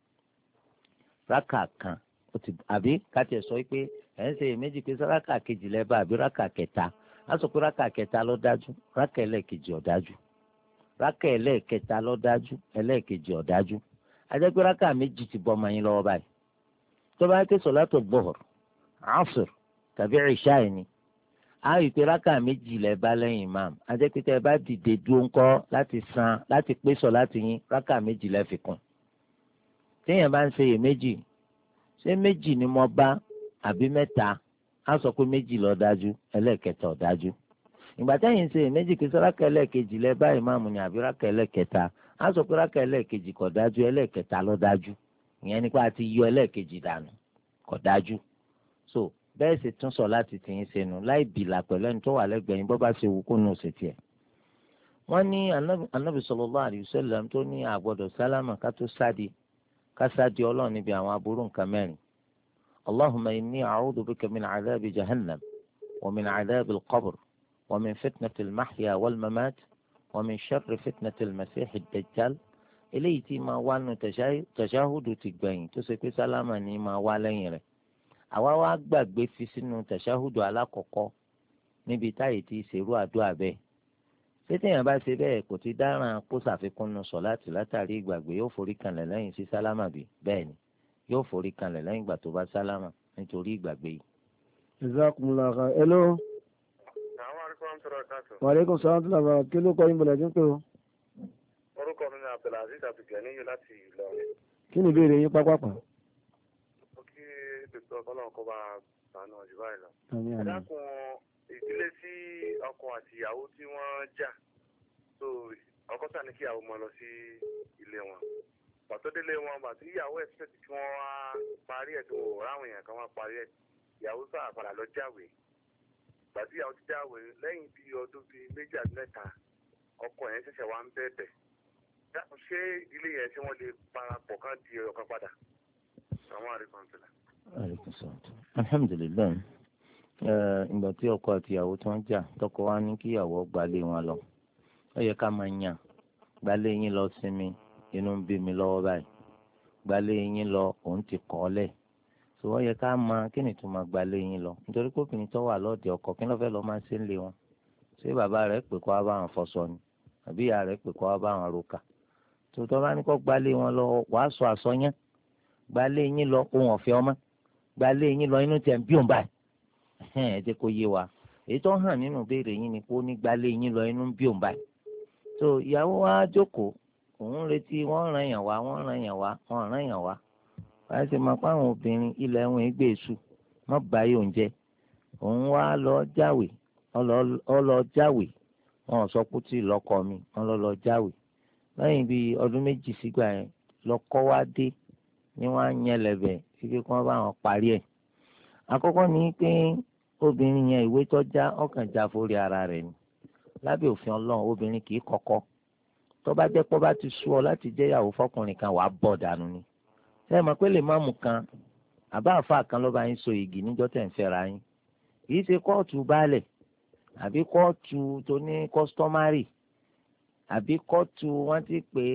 rákà kan ó ti àbí káti ẹ̀ sọ wípé ẹ̀ ń ṣe iyèméjì pé rákà kejì lẹ́ bá àbí rákà kẹta á sọ pé rákà kẹta ló dájú rákà ẹlẹ́ẹ̀kejì ó dájú rákà ẹlẹ́ẹ̀kẹta ló dájú ẹlẹ́ẹ̀kejì ó dájú àjẹpẹ́ rákà méjì ti bọ́ ọmọ yín lọ́wọ́ báyìí tó bá ké sọ̀látò gbọ́hùr asr tàbí ìṣá ẹ̀ ni á rí i pé rákà méjì lẹ bá lẹ́yìn imam ajẹ́pẹ́tẹ́ ẹ bá dìde dúró ńkọ́ láti san láti pé sọ láti yín rákà méjì lẹ fi kún. téèyàn bá ń ṣe iyèméjì ṣé méjì ni mo bá àbí mẹ́ta á sọ pé méjì ló dájú ẹlẹ́ẹ̀kẹta ò dájú. ìgbà téèyàn ń ṣe iyèméjì kí rákà ẹlẹ́ẹ̀kejì lẹ bá imam ni àbí rákà ẹlẹ́ẹ̀kẹta á sọ pé rákà ẹlẹ́ẹ̀kejì kò dájú ẹlẹ́ẹ̀kẹta ló dájú. ìyẹn nípa àti yọ ẹlẹ́ẹ̀kejì dànù kò dájú. so bẹ́ẹ̀ sì tún sọ láti tìyín sẹ́nu láì bìlà pẹ̀lú ẹni tó wà lẹ́gbẹ̀ẹ́ yín bó bá ṣe wù kó nù sí tiẹ̀. wọ́n ní anábì sallallahu alaihi wasallam tó ní àgbọ̀dọ̀ sálámà ká tó sádi ká sádi ọlọ́run níbi àwọn aburú nǹkan mẹ́rin. allahumma inni a'udhu bika min adhabi jahannam wa min adhabi al-qabr wa min fitnati al-mahya wal-mamat wa min sharri fitnati al-masih ad-dajjal. eléyìí tí máa wá nù tàṣáhùdù ti gbẹ̀yìn tó ṣe pé sálámà ní máa wá lẹ́yìn rẹ̀. àwa wá gbàgbé fi sínú tàṣáhùdù alákọ̀ọ́kọ́ níbi táyì tí ìṣèrú àdúrà bẹ́ẹ̀. ṣé téèyàn bá ṣe bẹ́ẹ̀ kò ti dáràn kó ṣàfikún nu sọ̀láàtì látàrí ìgbàgbé yóò forí kanlẹ̀ lẹ́yìn sí sálámà bí bẹ́ẹ̀ ni yóò forí kanlẹ̀ lẹ́yìn ìgbà tó bá sálámà nítorí ìgbàgbé yìí. jazakumullahu khairan. hello. wa alaikum salaam tó làbà kí ló kọ́ yín bọ̀lẹ̀ tí ń pè ó. orúkọ mi ni Abdulaziz Abdulganiyu láti Ìlọrin. kí ni ìbéèrè yín pápápá. ètò ọlọ́run kó bá sànù ọ̀jù báyìí lọ. ẹ dákun ìdílé tí ọkọ àti ìyàwó tí wọ́n jà tó ọkọ sàní kí ìyàwó mọ lọ sí ilé wọn. pàtó délé wọn bàtí ìyàwó ẹ̀sìpẹ̀tì kí wọ́n wá parí ẹ̀ tó ráwọn èèyàn kan wá parí ẹ̀ ìyàwó sáà padà lọ jáwèé. gbàtí ìyàwó ti jáwèé lẹ́yìn bíi ọdún bíi méjì àti mẹ́ta ọkọ yẹn ṣẹ̀ṣẹ̀ wá ń bẹ̀bẹ̀. ṣé ilé yẹn ṣé wọ́n lè parapọ̀ kán di ọ̀kan padà? àwọn àríkàn tó la. alhamdulilayi ìgbà tí ọkọ àti ìyàwó tí wọ́n jà tọkọ wa ní kí ìyàwó gbalé wọn lọ ó yẹ ká máa yàn gbalé yín lọ sinmi inú ń bí mi lọ́wọ́ báyìí gbalé yín lọ òun ti kọ́ lẹ̀ tó ó yẹ ká máa kí ni tó máa gbalé yín lọ nítorí pé obìnrin tó wà lọ́ọ̀dẹ ọkọ kí ló fẹ́ lọ́ọ́ máa ṣe ń lé wọn ṣé bàbá rẹ̀ pè kó wá bá wọn fọṣọ ni àbí ìyá rẹ̀ pè kó wá bá wọn roka tòótọ́ bá ní kó gbalé wọn lọ wàá sọ àsọyán gbalé yín lọ ohun ọ̀fẹ́ ọmọ gbalé yín lọ inú tẹ̀ ń bí òun báyìí ẹ jẹ́ kó yé wa èyí tó hàn nínú ìbéèrè yín ni pé ó ní gbalé yín lọ inú ń bí òun báyìí tó ìyàwó wa jókòó òun retí wọ́n ràn yàn wá wọ́n ràn yàn wá wọ́n ràn yàn wá wáyé ṣe máa pa àwọn obìnrin ilẹ̀ ẹ̀wọ̀n ìgbé èṣù mọ́ báyìí oúnjẹ òun wá lọ jáwèé ọlọ jáwèé wọn ò sọ pé tí lọ́kọ mi wọn lọ lọ jáwèé lẹ́yìn bíi ọdún méjì sígbà yẹn lọ́kọ wá dé ni wọ́n á yẹn lẹ̀bẹ̀ kíkẹ́ kí wọ́n bá wọn parí ẹ̀. àkọ́kọ́ ni pé obìnrin yẹn ìwé tó já ọkàn já forí ara rẹ̀ ni lábẹ́ òfin ọlọ́run obìnrin kì í kọ́kọ́ tó bá jẹ́ pọ́ bá ti sú ọ láti jẹ́ ìyàwó fọkùnrin kan wàá bọ̀ dànù ni. ṣé ẹ mọ̀ pé lè má mú kan àbá àfa kan ló bá yín so igi níjọ́ tẹ̀ ń fẹ́ra yín kì í ṣe kóòtù baálẹ̀ àbí kóòtù tó ní kọ́sítọ́márì àbí kóòtù wọ́n ti pè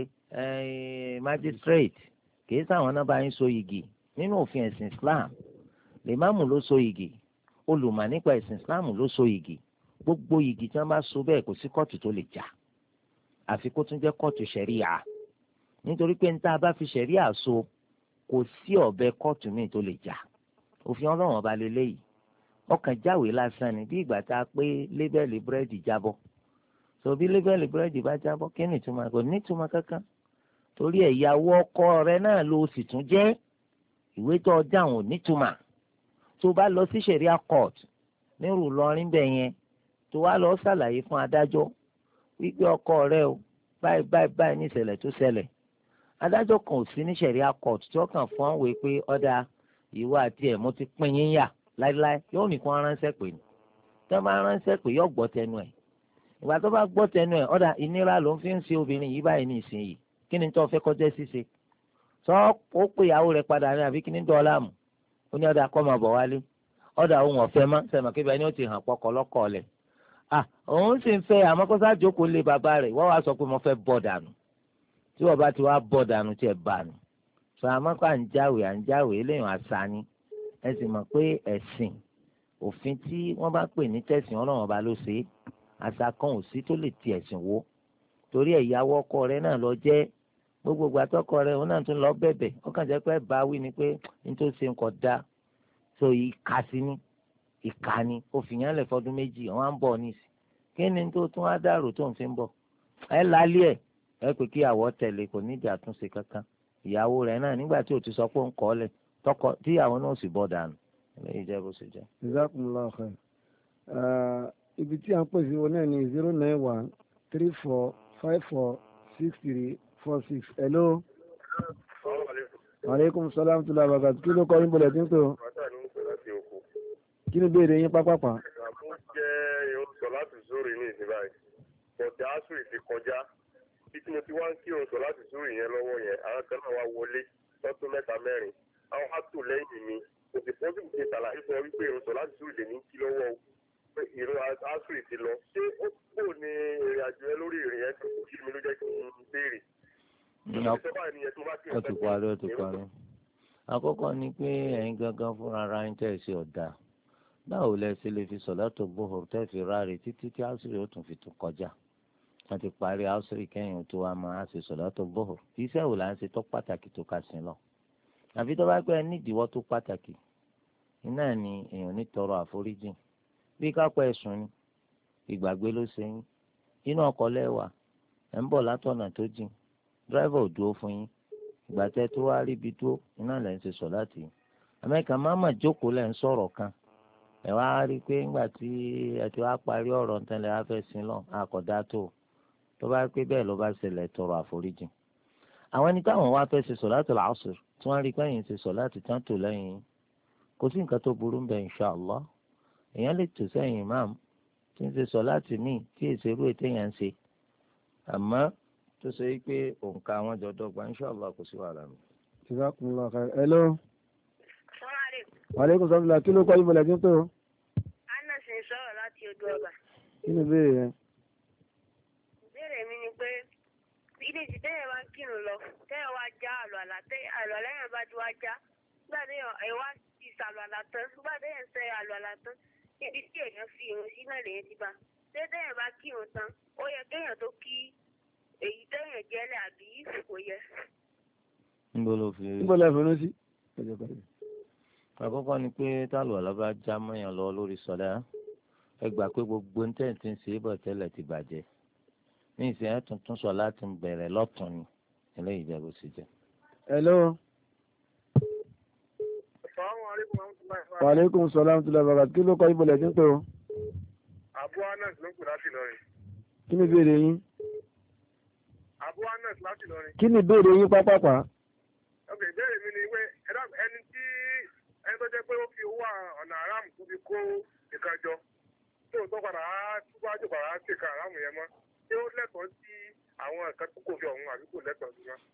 é májísírèètì kìí sáwọn náà bá yín so igi nínú òfin ẹ̀sìn Islam lèmáàmù ló so igi olùmọ̀ nípa ẹ̀sìn Islam ló so igi gbogbo igi tí wọ́n bá so bẹ́ẹ̀ kò sí kóòtù tó lè jà àfi kó tún jẹ́ kóòtù ṣẹ̀ríà nítorí pé níta bá fi ṣẹ̀ríà so kò sí ọ̀bẹ kóòtù míì tó lè jà òfin ọlọ́run ọba lélẹ́yìí ọkàn jáwèé lásán ni bí ìgbà tá a pé lébẹ́lì búrẹ́dì jábọ́ so bí lébẹ́lì búrẹ́dì bá jábọ́ kí ni ìtumọ̀ kò ní ìtumọ̀ kankan torí ẹ̀yàwó ọkọ rẹ náà ló sì tún jẹ́ ìwé tó ọjà wọn ò nítumọ̀ tó bá lọ sí ṣẹ̀ríà court nírú lọrin bẹ̀ yẹn tó wá lọ ṣàlàyé fún adájọ́ wípé ọkọ rẹ o báyìí báyìí báyìí ní ìṣẹ̀lẹ̀ tó ṣẹlẹ̀ adájọ́ kan ò sí ní ṣẹ̀ríà court tí wọ́n kàn fún àwọn wèé pé ọ̀dà ìwọ àti ẹ̀ mo ti pín yín yà láíláí yóò nìkan ránṣẹ́ pè ní tí wọ́n bá ránṣẹ́ pè yóò gbọ́ tẹnu ẹ̀ ìgbà tó bá gbọ́ tẹnu ẹ̀ ọ̀dà ìnira ló ń fi ń ṣe obìnrin yìí báyìí ní ìsinyìí kí ni tó fẹ́ kọjá ṣíṣe sọ ó pé ìyàwó rẹ̀ padà ní àbí kí ni dọ́ọ̀lá mu ó ní ọ̀dà kọ́ máa bọ̀ wálé ọ̀dà òun ọ̀fẹ́ mọ́ sẹ́mi kébì ẹni ó ti hàn pọkọ lọ́kọ̀ ọ̀lẹ̀ à òun sì ń fẹ́ àmọ́ kó sá jókòó lé bàbá rẹ̀ wọ́n wá sọ pé mo fẹ́ bọ̀ dànù tí wọ́n bá ti wá bọ̀ dànù tí ẹ̀ bà nù sọ àmọ́ kó à ń jáwèé à ń jáwèé eléyìí àṣà ni ẹ sì mọ̀ pé ẹ̀sìn òfin tí wọ́n bá pè ní tẹ̀sìn ọlọ́run ọba ló ṣe é àṣà kan ò sí tó lè ti ẹ̀sìn wó torí ẹ̀yàwó ọkọ rẹ̀ náà lọ jẹ́ gbogbo gbàtọ́kọ rẹ̀ òun náà tún lọ bẹ̀bẹ̀ ó kàn jẹ́ pé báwí ni pé nítorí ṣe nǹkan da so yìí kà sí ni ìkànnì òfìyàn lẹ̀ fọdún méjì wọ́n á ń bọ̀ níìsì kí ni tó tún á dàrú tó ń fi ń bọ̀ ẹ lálẹ́ ẹ̀ ẹ pé kí àwọ̀ tẹ̀lé kò ní ìjà túnṣe kankan ìyàwó rẹ̀ náà nígbà tí ò ti sọ pé ó ń kọ́ lẹ̀ tọkọ tíyàwó náà sì bọ̀ dànù eléyìí jẹ́ bó ṣe jẹ́. jazakumullahu khair ibi tí a ń pèsè wọn náà ní zero nine one three four five four six three four six. hello. aleykum salaam tula bagat kí ló kọ́ yín bọ̀lẹ̀ tí ń pè ọ́. kí ni béèrè yín pápápá. àbú jẹ́ irun sọ láti zórí ní ìsìn báyìí bọ̀dẹ̀ asùn ti kọjá bí tí mo ti wá ń kí irun sọ láti zórí yẹn lọ́wọ́ yẹn àwọn kan náà wá wọlé lọ́tún mẹ́ta mẹ́rin àwọn á tò lẹ́yìn mi kò sì fọ́n sì ṣàlàyé fún ọ wípé irun sọ láti zórí lè ní kí lọ́wọ́ irun asùn ti lọ ṣé ó kò ní ìrìn àjò ẹ lórí ìrìn ẹ tó kí mi ló jẹ́ kí n béèrè. ó ti parí ó ti parí. àkọ́kọ́ ni pé ẹ̀yin gangan fúnra ara ń tẹ̀ sí ọ̀dà báwo lẹ ṣe lè fi sọ̀látò gbóhùn tẹ́ fi ráre títí tí àṣírí ó tún fi tún kọjá wọ́n ti parí àṣírí kẹ́yìn tó wá máa ṣe sọ̀látò gbóhùn iṣẹ́ wò là ń ṣe tó pàtàkì tó kà sí lọ. àfi tó bá pẹ́ nídìíwọ́ tó pàtàkì iná ni èèyàn ní tọrọ àforíjì bí kápẹ́ ẹ̀sùn ni ìgbàgbé ló ṣe yín inú ọkọ̀ lẹ́wà ẹ̀ ń bọ̀ látọ̀nà tó jìn dírẹ́fà ò dúró fún yín ìgbà tẹ́ tó wá rí ibi tó iná lẹ́ ń ṣe sọ̀láàtì àmẹ́ka máma jókòó lẹ́ ń sọ̀rọ̀ kan ẹ̀ wá rí i pé ńgbà tí ẹ ti wá parí ọ̀rọ̀ ntẹ́lẹ̀ wá fẹ́ sin lọ àkọ́dá tó tó bá pé bẹ́ẹ̀ ló bá ṣẹlẹ̀ tọrọ àforíjì àwọn ẹni táwọn wá fẹ́ ṣe sọ̀láàtì làásùr tí wọ́n rí i pé ẹ̀yin ṣe sọ̀láàtì tán tó lẹ́yìn kò sí nǹkan tó burú bẹ́ẹ̀ inṣàlá èèyàn lè tò sẹ́yìn imam tí ń ṣe sọ̀láàtì míì tí èsè irú ètè yẹn ń ṣe àmọ́ tó ṣe pé òǹkà àwọn jọ dọ́gba inṣàlá kò sí wàhálà mi. jazakumullahu khair. hello. wàlẹ́kùn sọ́dúnlá kí ló kọ́ yín bọ̀lẹ̀ tí ń pè ọ́. anna sì ń sọ̀rọ̀ láti odò ọba. kí ni ìbéèrè yẹn. ìbéèrè mi ni pé ilé ìsìn tẹ́yẹ̀ wá kírun lọ tẹ́yẹ̀ wá já àlọ́ àlá tẹ́yẹ̀ àlọ́ àlẹ́yìn bá ti wá já nígbà tẹ́yẹ̀ ẹ̀ wá ti sàlọ́ àlá tán nígbà tẹ́yẹ̀ ń sẹ́ àlọ́ àlá tán ibi tí èèyàn fi irun sí náà lèyẹn ti bá tẹ́yẹ̀ bá kírun tán ó yẹ kéèyàn tó kí èyí tẹ́yẹ̀ jẹ́lẹ̀ àbí kò yẹ. níbo ló fi. níbo ló fi irun sí. àkọ́kọ́ ni pé tálù àlábá já mọ́yàn lọ lórí sọ̀dá ẹ gbà pé gbogbo ń tẹ̀ tí ń ṣe é bọ̀ tẹ́lẹ̀ ti bàjẹ́ ní ìsìn ẹ̀ tuntun sọ láti bẹ̀rẹ̀ lọ́tún ni eléyìí jẹ́ bó ṣe jẹ́. hello. wàlẹ́kùn sọ̀lámù tó lọ bàbá kí ló kọ́ ibùdó ẹ̀ tí ń pè ọ́. Abu Anas ló ń pè láti Ìlọrin. kí ni ìbéèrè yín. Abu Anas láti Ìlọrin. kí ni ìbéèrè yín pápápá. ok ìbéèrè mi ni pé ẹni tí ẹni tó jẹ́ pé ó fi owó ọ̀nà aráàmù tó fi kó nǹkan jọ tó tó padà á túbọ̀ padà á ṣèkà aráàmù yẹn mọ́ ṣé ó lẹ́tọ̀ọ́ sí àwọn nǹkan tó kò fi ọ̀hún àbí kò lẹ́tọ̀ọ́ sí wọn.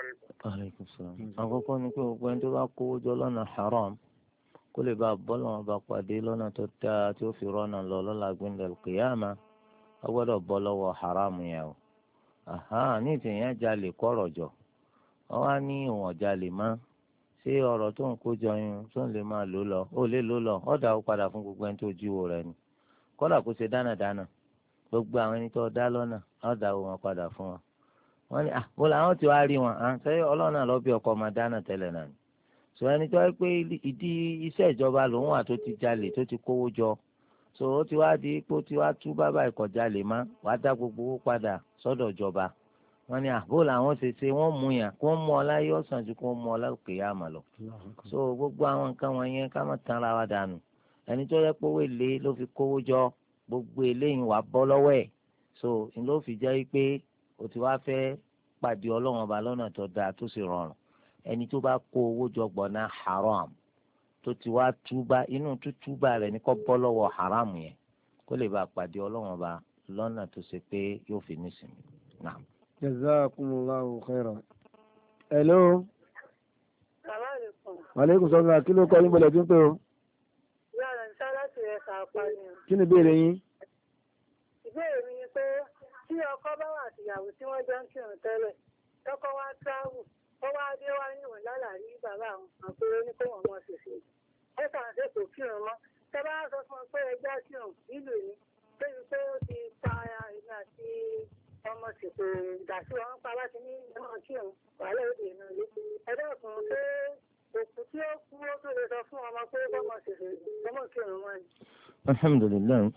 àkọ́kọ́ ni pé gbogbo ẹni tó bá kówó jọ lọ́nà haram kó lè bá bọ́ọ̀lù wọn bá pàdé lọ́nà tó dáa tí ó fi rọ́nà lọ lọ́la gbẹ̀ndẹ̀ kìyàmá a gbọ́dọ̀ bọ́ lọ́wọ́ haram yẹn o. ní ìtìyẹn jalè kọ́rọ̀ jọ wọ́n wá ní òun ọ̀jalè mọ́ ṣé ọ̀rọ̀ tó ń kó jọ yun tó ń lè máa lò lọ ó lè lò lọ ọ̀dà ó padà fún gbogbo ẹni tó jíwó rẹ̀ ni kọ́dà kó ṣe dánadáná gbogbo àwọn ẹni tó dá lọ́nà ọ̀dà ó wọn padà fún wọn. wọ́n ní àbó làwọn ti wá rí wọn à ṣé ọlọ́nà lọ bí ọkọ̀ máa dáná tẹ́lẹ̀ náà ni. sọ ẹni tó yẹ pé ìdí iṣẹ́ ìjọba lòun wà tó ti jalè tó ti kówó jọ so ó ti wá di pé ó ti wá tú bàbá ìkọ̀jalè má wàá dá gbogbo owó padà sọ́dọ̀ ìjọba. wọ́n ní àbó làwọn ṣe ṣe wọ́n mú yàn kó mú ọ láyé ọ̀sán ju kó mú ọ lókè yá mà lọ. so gbogbo àwọn nǹkan wọ̀nyẹn ká má tan ara wa dànù ẹni tó yẹ pé owó èlé ló fi kówó jọ gbogbo eléyìí wà bọ́ lọ́wọ́ ẹ̀ so n ló fi jẹ́ pé o ti wá fẹ́ pàdé ọlọ́run ọba lọ́nà tó dáa tó sì rọrùn ẹni tó bá kó owó jọ gbọ̀nà haram tó ti wá túbá inú tútúbà rẹ̀ ní kó bọ́ lọ́wọ́ haram yẹn kó lè bá pàdé ọlọ́run ọba lọ́nà tó ṣe pé yóò fi nísìnyí náà. jazakumullahu khairan. hello. salaamaleykum. wàlẹ́kùn sọ́dúnlá kí ló kọ́ yín bọ̀lẹ̀ tí ń pè ọ́. yàrá ń sá láti rẹ̀ kà pa ni. kí ni ìbéèrè yín. ìbéèrè mi ni pé tí ọkọ bá wà àtìyàwó tí wọ́n jọ ń kírun tẹ́lẹ̀ tọkọ wá tíráàbù ó wá dé wá níwọ̀n lálàrí bàbá àwọn àpérò ní kó wọ́n mọ̀ ṣèṣe ẹ kàn ṣe kò kírun mọ́ tẹ bá sọ fún ọ pé ẹgbẹ́ kírun nílùú ni débi pé ó ti pa ẹ̀mí àti ọmọ ṣètò ìdásí wọn pa láti ní ọmọ kírun wàhálà òde ìnú ilé ẹgbẹ́ ọkùnrin pé òkú tí ó kú ó tún lè sọ fún ọmọ pé kọ́mọ ṣẹ̀ṣẹ̀ kọ́mọ kírun wọn ni. alhamdulilayi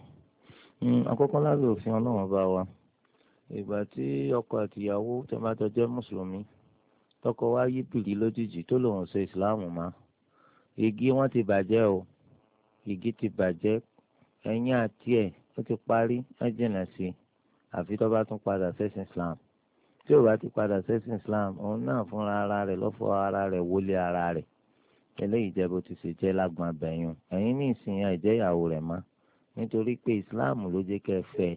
àkọ́kọ́ lábẹ́ òfin ọlọ́run bá wa ìgbà tí ọkọ àtìyàwó tó bá jọ jẹ́ mùsùlùmí tọkọ wa yí pìrì lójijì tó lòun ṣe ìsìláàmù má igi wọn ti bàjẹ́ o igi ti bàjẹ́ ẹ̀yìn àti ẹ̀ ó ti parí ẹ̀ jìnnà sí i àfi tó bá tún padà sẹ́sìn islam tí ò bá ti padà sẹ́sìn islam òun náà fúnra ara rẹ̀ lọ́fọ̀ ara rẹ̀ wọlé ara rẹ̀ eléyìí jẹ́ bó ti ṣe jẹ́ lágbọ̀n abẹ́yùn ẹ̀yin ní ìsìn àìjẹ́yàwó rẹ̀ mọ́ nítorí pé islam ló jẹ́ kẹ́ ẹ fẹ́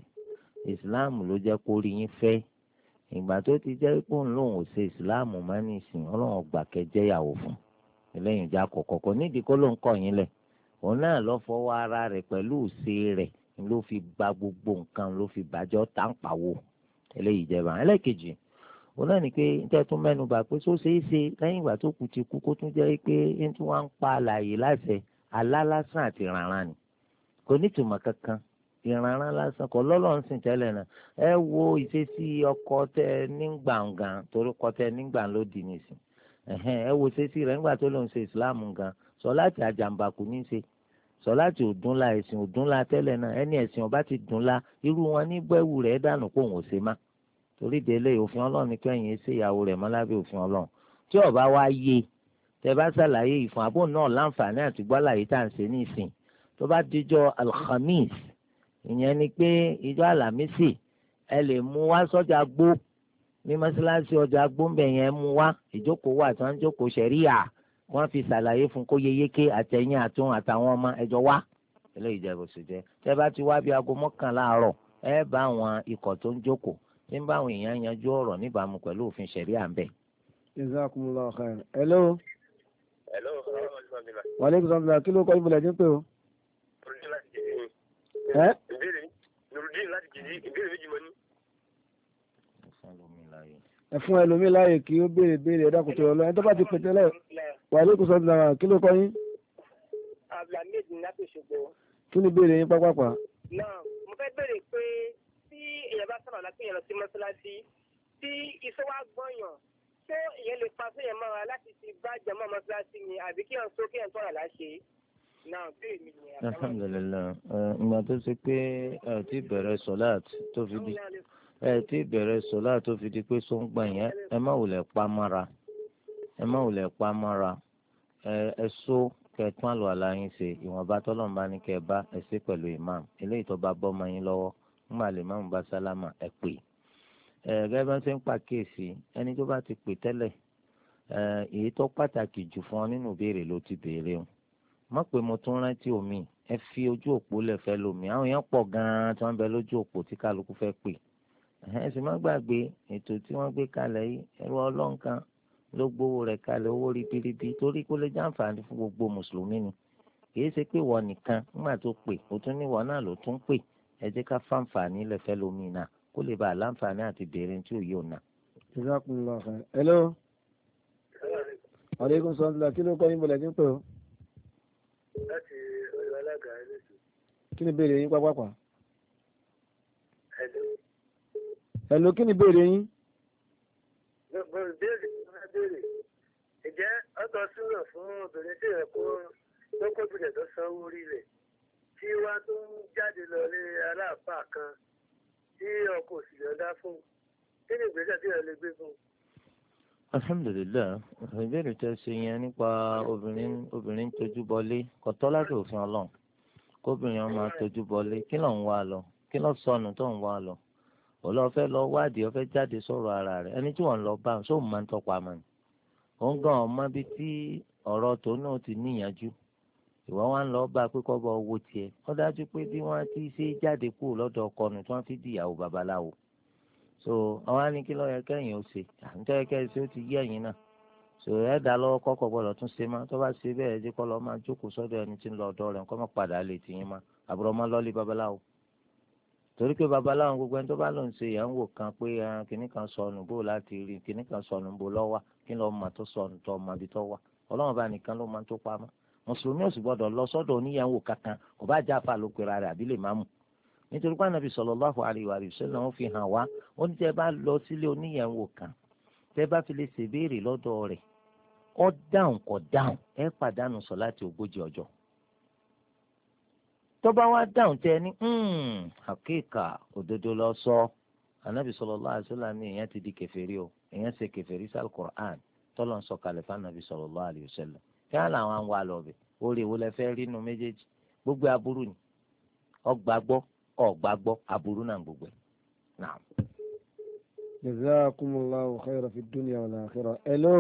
islam ló jẹ́ kó rí yín fẹ́ ìgbà tó ti jẹ́ pé òun lòun ò ṣe islam mọ́ ní ìsìn ọlọ́run ọgbà kẹ́ jẹ́yàwó fún eléyìí já kọ̀kọ̀ kọ́ nídìí kó ló ń kọ̀ yín lẹ̀ òun náà lọ́ fọwọ́ ara rẹ̀ pẹ̀lú òṣè rẹ̀ ló fi ba gbogbo nǹkan ló fi bàjọ́ tàǹpàwò eléyìí jẹba ẹlẹ́kejì òun náà ní pé níta tún mẹ́nu bà pé só ṣeé ṣe lẹ́yìn ìgbà tó kù ti kú kó tún jẹ́ pé ń tún wá ń pa àlàyé láṣẹ alálásán àti ìrànràn ni kò nítumọ̀ kankan ìrànràn lásán kò lọ́lọ́run sìn tẹ́lẹ̀ náà ẹ wo ìṣesí ọkọ tẹ nígbàngàn torí kọ tẹ nígbà ló di nìsín ẹ wo ìṣesí rẹ̀ nígbà tó lòun ṣe ìsìláàmù gan sọ láti àjàmbákù ní í ṣe sọláàtì òdúnla ẹ̀sìn òdúnla tẹ́lẹ̀ náà ẹni ẹ̀sìn ọba ti dúnla irú wọn ní gbẹ́wù rẹ̀ dànù kó òun ò ṣe má torí délé òfin ọlọ́run ní kẹ́yìn ṣe ìyàwó rẹ̀ mọ́ lábẹ́ òfin ọlọ́run tí ọba wá yé tẹ bá ṣàlàyé ìfún àbò náà láǹfààní àti gbọ́láyé tá à ń ṣe ní ìsìn tó bá dijọ́ alhamis ìyẹn ni pé ìjọ alamisi ẹ lè mú wá sọ́jà gbó ní mọ́ṣáláṣí ọjà gbóǹbẹ̀ yẹn mú wá ìjókòó wà tí wọ́n ń jókòó ṣẹ̀ríyà wọ́n fi ṣàlàyé fún kó yeyeke àtẹ̀yìn àtún àtàwọn ọmọ ẹjọ́ wá eléyìí jẹ́ bó ṣe jẹ́ tẹ́ bá ti wá bí aago mọ́kànlá àárọ̀ ẹ bá àwọn ikọ̀ tó ń jókòó tí ń bá àwọn èèyàn yanjú ọ̀rọ̀ níbàámu pẹ̀lú òfin ṣẹ̀ríà ń bẹ̀. jazakumullahu khairan. hello. hello. wàlẹ́kùn sọ́ńdà kí ló kọ́ ibùdó ẹ̀jẹ̀ pé o. nurudin láti jìjì. ẹ. ìbéèrè nurudin láti jìjì ìbéèrè méjì mọ́ ní. ẹ fún ẹlòmíì láàyè kí ó béèrè béèrè ẹ̀dá kòtò ọlọ́ ẹni tó bá ti pètè lẹ̀ wàlẹ́kùn sọ́ńdà kí ló kọ́ yín. abdulhamid láti ṣògbó. kí ni béèrè yín pápápá. náà mo fẹ́ béèrè pé tí èèyàn bá sọ̀rọ̀ láti èèyàn lọ sí mọ́ṣáláṣí tí iṣẹ́ wa gbọ́yàn ṣé èèyàn lè pa séèyàn mọ́ra láti ti bá jẹmọ́ mọ́ṣáláṣí ni àbí kí èèyàn sọ kí èèyàn tọ́ra láṣẹ náà béèrè mi nìyẹn. alhamdulilayi ìgbà tó ṣe pé ẹ ti bẹ̀rẹ̀ sọ́láàt tó fi di ẹ ti bẹ̀rẹ̀ sọ́láàt tó fi di pé sóńgbà yẹn ẹ má wulẹ̀ pa mára ẹ má wulẹ̀ pa mára ẹ ẹ so kẹtún àlọ́ àlàyé ṣe ìwọ̀nba tọ́lọ́mùbá ní kẹ́ ẹ bá ẹ ṣe pẹ̀lú imam eléyìí tó bá bọ́ ọmọ yín lọ́wọ́ nígbà lè má mú bá sálámà ẹ pè ẹ gẹ́gẹ́ bá ṣe ń pàkíyèsí ẹni tó bá ti pè tẹ́lẹ̀ ẹ èyí tó pàtàkì jù fún ọ nínú ìbéèrè ló ti béèrè o má pé mo tún rántí omi ẹ fi ojú òpó lẹ̀ fẹ́ lómi àwọn èèyàn pọ̀ gan-an tí wọ́n bẹ lójú òpó tí kálukú fẹ́ pè ẹ sì má gbàgbé ètò tí wọ́n gbé kalẹ̀ yìí ẹ̀rọ ọlọ́nkan ló gbowó rẹ̀ kalẹ̀ owó ribiribi torí kó lè jàǹfààní fún gbogbo mùsùlùmí ni kìí ṣe pé wọ́n nìkan nígbà tó pè ó tún ní wọ́n náà ló tún pè ẹ jẹ́ ká fáǹfààní lẹ́fẹ́ lómi náà kó lè bá àlàǹfààní àti béèrè tí ò yí òun náà. jazakumullahu khairan. hello. aleykum salaam kí ló kọ́ yín bọ̀lẹ̀ tí ń pè ó. láti ọ̀dọ̀ alága ẹlẹ́sìn. kí ni béèrè yín pápápá. hello. hello kí ni béèrè yín. béèrè béèrè ǹjẹ́ ọ̀tọ̀ súnà fún obìnrin tí ẹ̀ kó tó kóbìnrin tó sanwó orí rẹ̀ tí wàá tó ń jáde lọ ní aláàfáà kan tí ọkọ òsì lọ́dá fún kí ni ìgbésẹ̀ tí ẹ lè gbé fún un. alhamdulilayi ìbéèrè tẹ́ ṣe yẹn nípa obìnrin obìnrin tójú bọlé kò tọ́ láti òfin ọlọ́run kóbìnrin ọmọ tójú bọlé kí ló ń wá lọ kí ló sọnù tó ń wá lọ òun fẹ́ lọ wádìí ó fẹ́ jáde sọ̀rọ̀ ara rẹ̀ ẹni tí wọ́n lọ bá ń sóun máa ń tọpa mọ́ ni òun gan ọmọ bíi tí ọ̀rọ̀ tó náà ti níyànjú ìwọ́n wá ń lọ bá pé kọ́ bá owó tiẹ̀ ó dájú pé bí wọ́n ti ṣe jáde kúrò lọ́dọ̀ ọkọ nù tí wọ́n fi dìyàwó babaláwo so àwọn á ní kí lọ́ọ́ yẹ kẹ́yìn ó ṣe àǹtọ́ yẹ kẹ́yìn ṣe ó ti yé ẹ̀yìn náà so ẹ̀ dá lọ́wọ́ kọ́kọ́ gbọ́dọ̀ tún ṣe má tó bá ṣe bẹ́ẹ̀ jẹ́ kọ́ lọ́ọ́ máa jókòó sọ́dọ̀ ẹni tí ń lọ ọ̀dọ̀ rẹ̀ nǹkan má padà lè tì yín má àbúrò má lọ́ọ́lì babaláwo torí pé babaláwo gbogbo ẹni tó bá lòun ṣe ìyàwó kan pé kìnnì kan sọnù bó láti rí kìnnì kan sọnù bó lọ́wọ́ kí lọ́ọ́ mà tó sọnù tó ọmọ àbí tó wà ọlọ́run bá nìkan ló máa tó pamọ́ mùsùlùmí ò sì gbọ́dọ̀ lọ sọ́dọ̀ oníyàwó kankan kò bá jáfa ló pera rẹ̀ àbí lè má mú nítorí pé ànábì sallallahu alaihi wa sallam fi hàn wá ó ní tẹ́ bá lọ sílé oníyàwó kan tẹ́ bá fi lè ṣèbéèrè lọ́dọ̀ rẹ̀ ó dáhùn kò dáhùn ẹ pàdánù sọ̀láàtì ogójì ọjọ́. tó bá wá dáhùn tẹ ní àkíkà òdodo lọ sọ anabi sallallahu alaihi wasallam ní èèyàn ti di kèfèrí o èèyàn ṣe kèfèrí sí alukur'an tọ́lọ̀ ń sọ kalẹ̀ fún anabi sallallahu alaihi wasallam kí á làwọn àwọn àlọ́ ọ̀bẹ orí ìwò lẹ fẹ́ rí inú méjèèjì gbogbo aburú ni ọgbàgbọ́ ọgbàgbọ́ aburú náà gbogbo ẹ̀ náà. jazakumullahu khairan fi dunya wal akhirah. hello.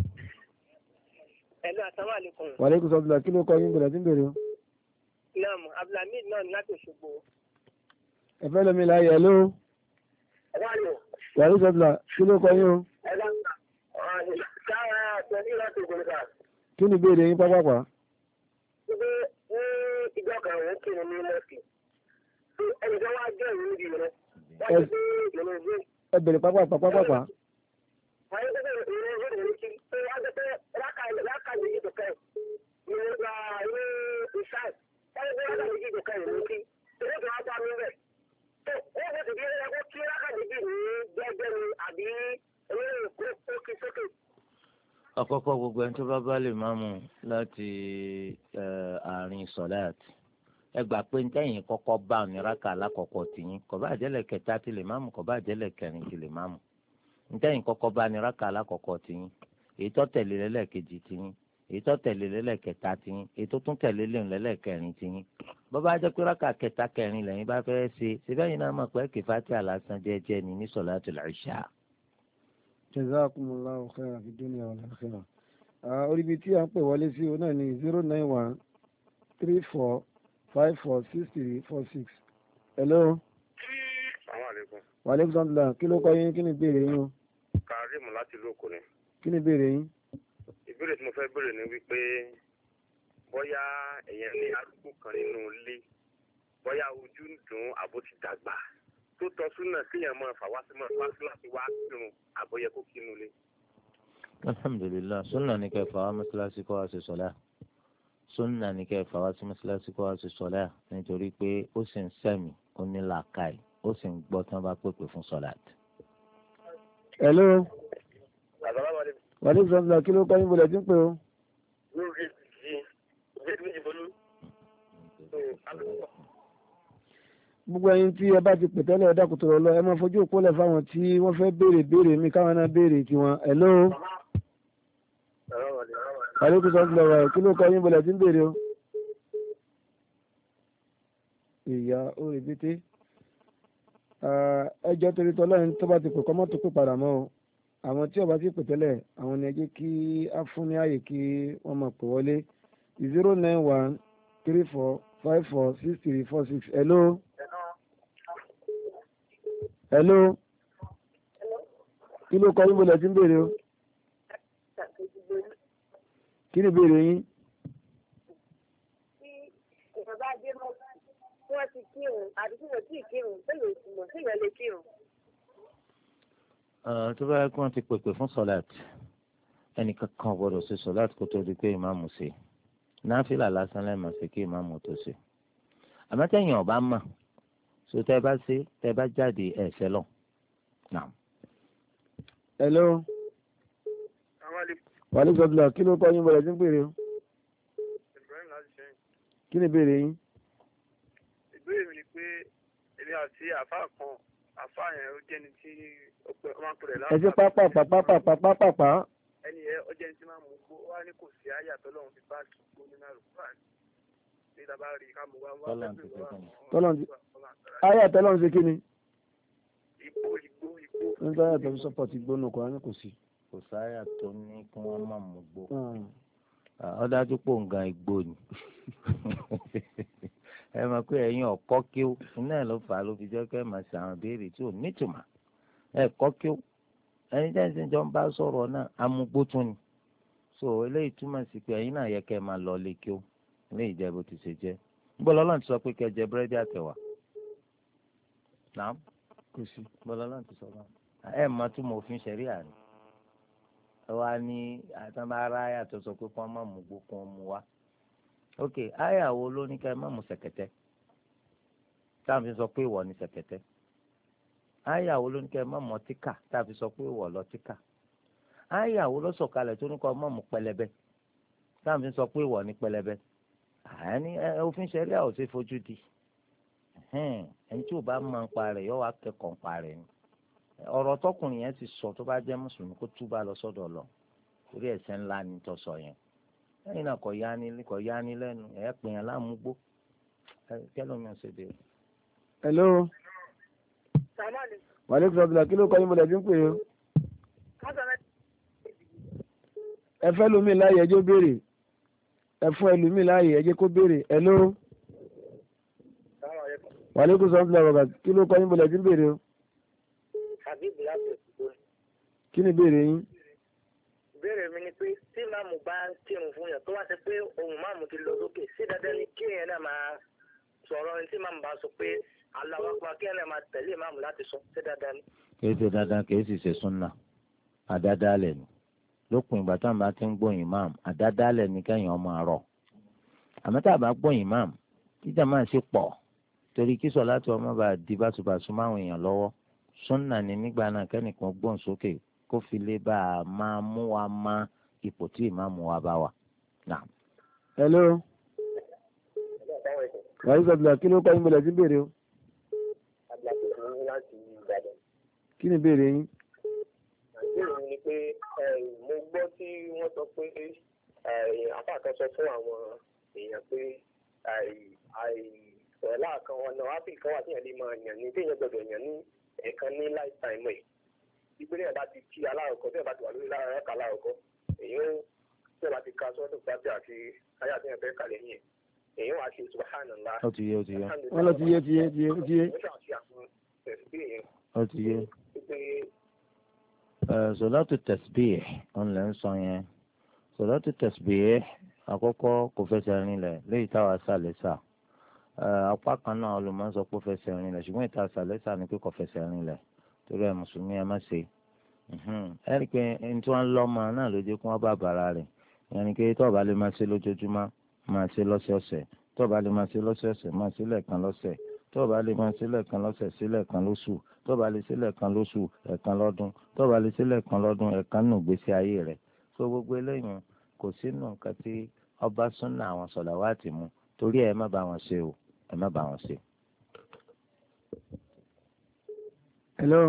hello assalamu alaikum. wa alaikum salaam kí ló kọ́ yín bẹ̀rẹ̀ tí ń bèrè o. naam abdulhamid náà ní láti Òṣogbo. ẹ fẹ́ lómi láàyè hello. wàlú. wa alaikum salaam kí ló kọ́ yín o. ẹ bá ń ta ṣáà tẹ̀lé láti Ògbómọ̀ṣọ́. kí ni ìbéèrè yín pápápá. Ibi ní ìjọ kan òun kí ni ní mọ́ọ̀kì. Ẹnìkan wá jẹ́ ìlú níbi ìrẹ́. Wọ́n ti gbé ìrìn ìwé. ẹ bèrè pápápá pápápá. Wọ́n yóò gbé ìrìn ìwé ìrìn kí. Ṣé wọ́n ti pé rákà méjì tó kẹ́ ẹ̀ nípa ilé ìṣáì. Wọ́n ti pé rákà méjì tó kẹ́ ẹ̀ ní kí. Ṣé kí wọ́n bá mi bẹ̀? Tó wọ́n fi tìbí ẹgbẹ́ kí rákà méjì ní jẹ́jẹ́ ni àbí olóyè kó kí sókè. àkọ́kọ́ gbogbo ẹni tó bá bá lè máa mú láti àárín sọ̀láàtì ẹ gbà pé ntẹ́yìn kọ́kọ́ bá oníraka alákọ̀ọ́kọ́ tìyín kò bá jẹ́lẹ̀ kẹta ti lè máa mú kò bá jẹ́lẹ̀ kẹrin ti lè máa mú ntẹ́yìn kọ́kọ́ bá oníraka alákọ̀ọ́kọ́ tìyín èyí tó tẹ̀lé lẹ́lẹ́kejì tìyín èyí tó tẹ̀lé lẹ́lẹ́kẹta tìyín èyí tó tún tẹ̀lé lẹ́lẹ́kẹrin tìyín bó bá jẹ́ pé raka kẹta kẹrin lẹ́yìn bá fẹ́ ṣe síbẹ̀yìn náà mọ̀ pé kìfàtì àlásán jẹ́jẹ́ ni ní sọ̀láàtùl ìṣà. jazakumullahu khairan fi dunya wal akhirah. orí ibi tí a ń pè wọlé sí o náà ní zero nine one three four five four six three four six. hello. salaamaleykum. wa aleykum salaam kí ló kọ́ yín kí ni ìbéèrè yín o. karim láti ìlú Èkó ni. kí ni ìbéèrè yín. ìbéèrè tí mo fẹ́ béèrè ni wípé bóyá èèyàn ní arúgbó kan nínú ilé bóyá ojú ń dùn àbó ti dàgbà tó tọ́ súnà kéèyàn máa fà wá sí máa wá sí láti wá kírun àbóyẹ kó kínú ilé. alhamdulilayi sunna ni kẹ́ fà wá mọ́sálásí kó wá sí sọ́lá sunna ni kẹ́ fà wá sí mọ́sálásí kó wá sí sọ́lá nítorí pé ó sì ń sẹ́mi ó ní làákàyè ó sì ń gbọ́ tí wọ́n bá pèpè fún sọ́lá. hello. asalaamualeykum. wa aleykum salaam kí ló kọ́ yín bọ̀lẹ̀ tí ń pè o. lórí ti ìbéèrè méjì bolú. gbogbo ẹ̀yin tí ẹ bá ti pè tẹ́lẹ̀ ọ̀dà kòtò lọ ẹ máa fojú òpó lẹ̀ fáwọn tí wọ́n fẹ́ béèrè béèrè mi káwọn náà béèrè tiwọn. hello. aleykum salaam wa kí ló kọ́ yín bọ̀lẹ̀ tí ń béèrè o. ìyá ó rí bété ẹjọ́ torí tọ́lọ́run tó bá ti pè kọ́ mọ́ tó pè padà mọ́ o àwọn tí ó bá ti pè tẹ́lẹ̀ àwọn ni ẹ jẹ́ kí á fún ní ààyè kí wọ́n máa pè wọlé zero nine one three four five four six three four six. hello. hello. kí ló kọ́ yín bọ̀lẹ̀ tí ń béèrè o. kí ni ìbéèrè yín. tí ìjọba dé mọ́ tí wọ́n ti kírun àti tí wọ́n ti kírun bẹ́ẹ̀ ìtumọ̀ sí ìyẹn lè kírun. tó bá yẹ kí wọ́n ti pèpè fún sọ́láàtì ẹnìkan kan gbọ́dọ̀ ṣe sọ́láàtì kó tó di pé ìmáàmù ṣe náfìlà lásán lẹ́ẹ̀mọ̀ sí kí ìmáàmù tó ṣe àmọ́tẹ́yìn ọ̀bá mọ̀ so tẹ́ bá ṣe tẹ́ bá jáde ẹ̀ṣẹ̀ lọ. hello. wàlú sọ́dúnlá kí ló kọ́ yín bọ̀lẹ̀ tí ń pèrè o. kí ni ìbéèrè yín. ìbéèrè mi ni pé èmi àti àfáà kan àfáà yẹn ó jẹ́ni tí ó pẹ́ ọmọ akọ̀rẹ̀ láwọn. ẹ ṣe pápá pápá pápá pápá pá. ẹni yẹn ó jẹ́ni tí máa mú gbó wá ní kò sí àyà tọ́lọ́run fi bá kí gbó nínú àlùfáà ní ìdábà rí ká mú wá wá lẹ́gbẹ̀ẹ́ wá. tọ́lọ́run ti àyà tọ́lọ́run ṣe kí ni. igbó igbó igbó. nígbà àyà tó fi sọ́pọ̀tì gbónú kọ́ ní kò sí. kò sáyà tó ní kí wọ́n má mú gbó ọ dájú pò ń gan igbó ni ẹ mọ̀ pé ẹ̀yin ọ̀kọ́ kí ó iná ló fà á ló fi jẹ́ kẹ́ máa ṣe àwọn ìbéèrè tí ò nítumọ̀ ẹ kọ́ kí ó ẹni tí ẹ̀sìn jọ ń bá sọ̀rọ̀ náà amúgbó tún ni so eléyìí túmọ̀ sí pé ẹ̀yin náà yẹ kẹ́ máa lọ lé kí ó eléyìí jẹ́ bó ti ṣe jẹ́ gbọ́dọ̀ ọlọ́run ti sọ pé kẹ́ jẹ búrẹ́dì àtẹ̀wà náà kò sí gbọ́dọ̀ ọlọ́run ti sọ báyìí ẹ mọ̀ tún mọ̀ òfin ṣẹ̀ríà ni ẹ wá ní àtàbára àyà tó sọ pé kí wọ́n má mú gbó kí wọ́n mú wá ok àyà wo ló ní ká ẹ má mú ṣẹ̀kẹ̀tẹ̀ táà fi sọ pé ìwọ ni ṣẹ̀kẹ̀tẹ̀ àyà wo ló ní ká ẹ má mú ọtíkà táà fi sọ pé ìwọ lọ tíkà àyàwó ló sọ̀kalẹ̀ tó ní kọ́ mọ́mú pẹlẹbẹ táwọn fi sọ pé ìwọ ní pẹlẹbẹ àní òfin ṣẹlẹ̀ ò ṣe fojú di ẹni tí ò bá máa ń pa rẹ̀ yọ wá kẹ́kọ̀ọ́ ń pa rẹ̀ ni ọ̀rọ̀ tọkùnrin yẹn ti sọ tó bá jẹ́ mùsùlùmí kó túbà lọ sọ́dọ̀ lọ torí ẹ̀ṣẹ̀ ńlá ni tó sọ yẹn lẹ́yìn náà kò yá ni kò yá ni lẹ́nu ẹ̀ pè yàn láàmúgbó kẹ́lómi ọ̀sẹ̀ dé. hello. wàlẹ́ kúrò bìlà kí ló kọ́ yín mọ̀lẹ́bí ń pè é. ẹ fẹ́ lómi láàyè ẹjọ́ béèrè ẹ fún ẹlòmíì láàyè ẹjẹ́ kó béèrè hello. wàlẹ́ kúrò bìlà bàbà kí ló kọ́ yín mọ̀lẹ́bí ń béèrè o. kí ni ìbéèrè yín. ìbéèrè mi ni pé tí màmú bá ń kírun fún yàn tó wá sí pé ohun màmú ti lọ sókè sí dandan ni kí èèyàn náà máa sọ̀rọ̀ ní tí màmú bá sọ pé aláwa pa kí èèyàn náà máa tẹ̀lé màmú láti sọ sí dandan ni. kì í ṣe dandan kì í sì ṣe súnà àdádálẹ̀ ni lópin ìgbà táwọn bá ti ń gbóyìn máàmù àdádálẹ̀ ni kẹ́yìn ọmọ àárọ̀ àmọ́ tá a bá gbóyìn máàmù jíjà máa ṣe pọ̀ torí kí sọ láti ọmọ bá di báṣubàṣu máwọn èèyàn lọ́wọ́ súnà ni nígbà náà kẹ́nìkan gbóhùn sókè kó fi lè bá a máa mú wa má ipò tí ìmáàmù wa bá wà. hello. wàá sọ bìlà kí ló kọ́ yín bọ̀lẹ̀ sí béèrè o. kí ni béèrè yín. ìbéèrè mi ni pé mo gbọ́ tí wọ́n sọ pé apá kan sọ fún àwọn èèyàn pé àìsọ̀rọ̀lá kan ọ̀nà áfíríkà wà tí èèyàn lè máa yàn ní tí èèyàn gbọ́dọ̀ yàn ní ẹ̀ẹ̀kan ní lifetime ẹ̀ ìgbélé yẹn bá ti kí aláàkọ́ tí yẹn bá ti wà lórí ẹ̀ka aláàkọ́ èyí ó tí yẹn bá ti ka sọ́tò pàtẹ àti ayé àti yẹn fẹ́ kalẹ̀ yẹn èyí wàá ṣe subhanallah. ó ti yé ó ti yé. wọ́n lọ ti yé ti yé ti yé ti yé. ó ti yé. sọ̀látù tasbih òun lè ń sọ yẹn sọ̀látù tasbih àkọ́kọ́ kò fẹsẹ̀ rinlẹ̀ léyìí táwa sàlẹ̀ sà apá kan náà olùmọ̀ sọ pé ó fẹsẹ̀ rinlẹ̀ ṣùgbọ́n ìta sàlẹ̀ sà ni pé kò fẹsẹ̀ rinlẹ̀ torí ẹ mùsùlùmí ẹ má ṣe ẹ rí i pé ẹni tí wọ́n ń lọ́mọ náà ló jẹ́ kí wọ́n bá bàrà rẹ̀ ìyẹn ni pé tó bá lè máa ṣe lójoojúmọ́ máa ṣe lọ́sọ̀ọ̀sẹ̀ tó bá lè máa ṣe lọ́sọ̀ọ̀sẹ̀ máa ṣe lẹ́ẹ̀kan lọ́sẹ̀ tó bá lè máa ṣe lẹ́ẹ̀kan lọ́sẹ̀ ṣe lẹ́ẹ̀kan lóṣù tó bá lè ṣe lẹ́ẹ̀kan lóṣù ẹ̀ẹ̀kan lọ́dún tó bá lè ṣe lẹ́ẹ̀kan lọ́dún ẹ̀ẹ̀kan nù gbèsè ayé rẹ̀ so gbogbo eléyìí kò sínú nǹkan tí ọba súnà àwọn sọ̀làwátì mu torí ẹ má bá wọn ṣe o ẹ má bá wọn ṣe. hello.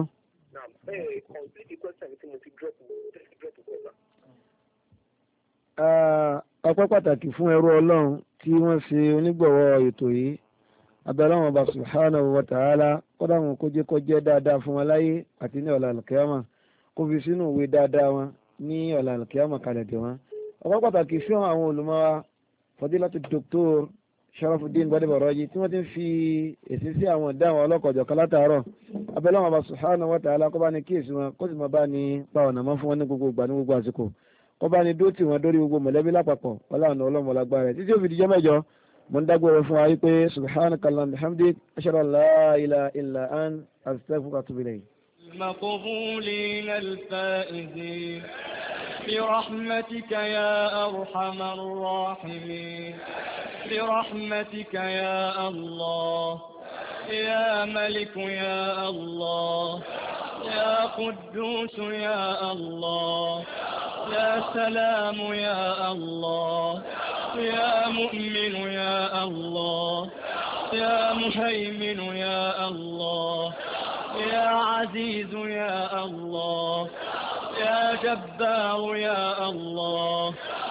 ọpẹ́ pàtàkì fún ẹrú ọlọ́run tí wọ́n ṣe onígbọ̀wọ́ ètò yìí abẹ́rẹ́ wọn bá subhanahu wa ta'ala kọ́dà wọn kó jẹ́ kó jẹ́ dáadáa fún wọn láyé àti ní ọ̀la al-qiyama kó fi sínú ìwé dáadáa wọn ní ọ̀la al-qiyama kalẹ̀ dé wọn. ọpẹ́ pàtàkì fún àwọn olùmọ̀ wa fadilatu Dr. Sharafuddin Gbadebo Raji tí wọ́n ti ń fi èsì sí àwọn ìdáhùn ọlọ́kọ̀ọ̀jọ̀ kan látàárọ̀ abẹ́lẹ́ wọn bá subhanahu wa ta'ala kó bá ní kíyèsí wọn kó sì máa bá ní pa ọ̀nà mọ́ fún wọn ní gbogbo ìgbà ní gbogbo àsìkò kó bá ní dóòtì wọn dórí gbogbo mọ̀lẹ́bí lápapọ̀ ọlọ́run ọlọ́mọ lágbára rẹ̀ títí ó fi dijọ́ mẹ́jọ mo ń dágbére fún wa wípé subhanaka allahumma bihamdik ashhadu an la ilaha illa anta astaghfiruka wa atubu ilayk. المقبولين الفائزين برحمتك يا أرحم الراحمين برحمتك يا الله يا ملك يا الله يا قدوس يا الله يا سلام يا الله يا مؤمن يا الله يا مهيمن يا الله يا عزيز يا الله يا جبار يا الله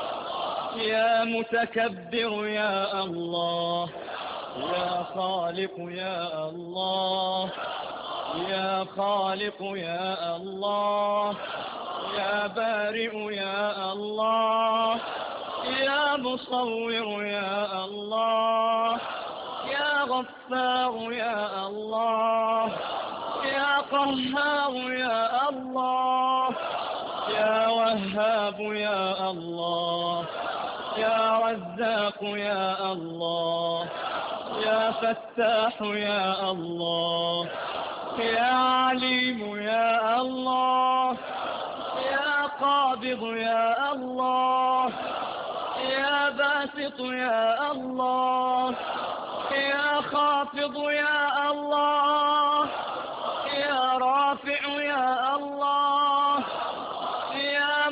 يا متكبر يا الله يا خالق يا الله يا خالق يا الله يا بارئ يا الله يا مصور يا الله يا غفار يا الله يا قهار يا الله يا وهاب يا الله يا رزاق يا الله يا فتاح يا الله يا عليم يا الله يا قابض يا الله يا باسط يا الله يا خافض يا الله يا رافع يا الله يا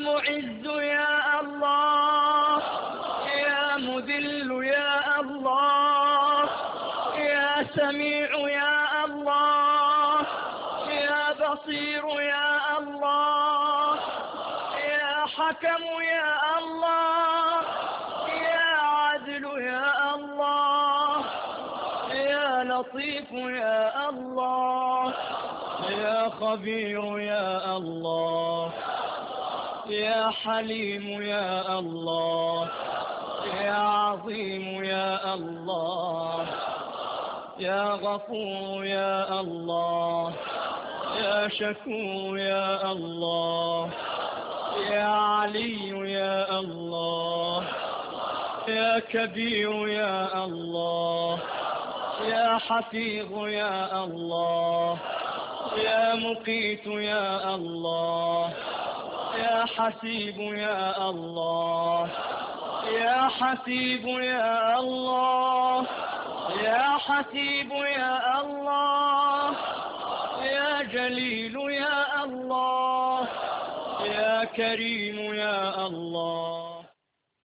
مذل يا الله يا سميع يا الله يا بصير يا الله يا حكم يا الله يا عدل يا الله يا لطيف يا الله يا خبير يا الله يا حليم يا الله يا عظيم يا الله يا غفور يا الله يا شكور يا الله يا علي يا الله يا كبير يا الله يا حفيظ يا الله يا مقيت يا الله يا حسيب يا الله يا حسيب يا الله يا حسيب يا الله يا جليل يا الله يا كريم يا الله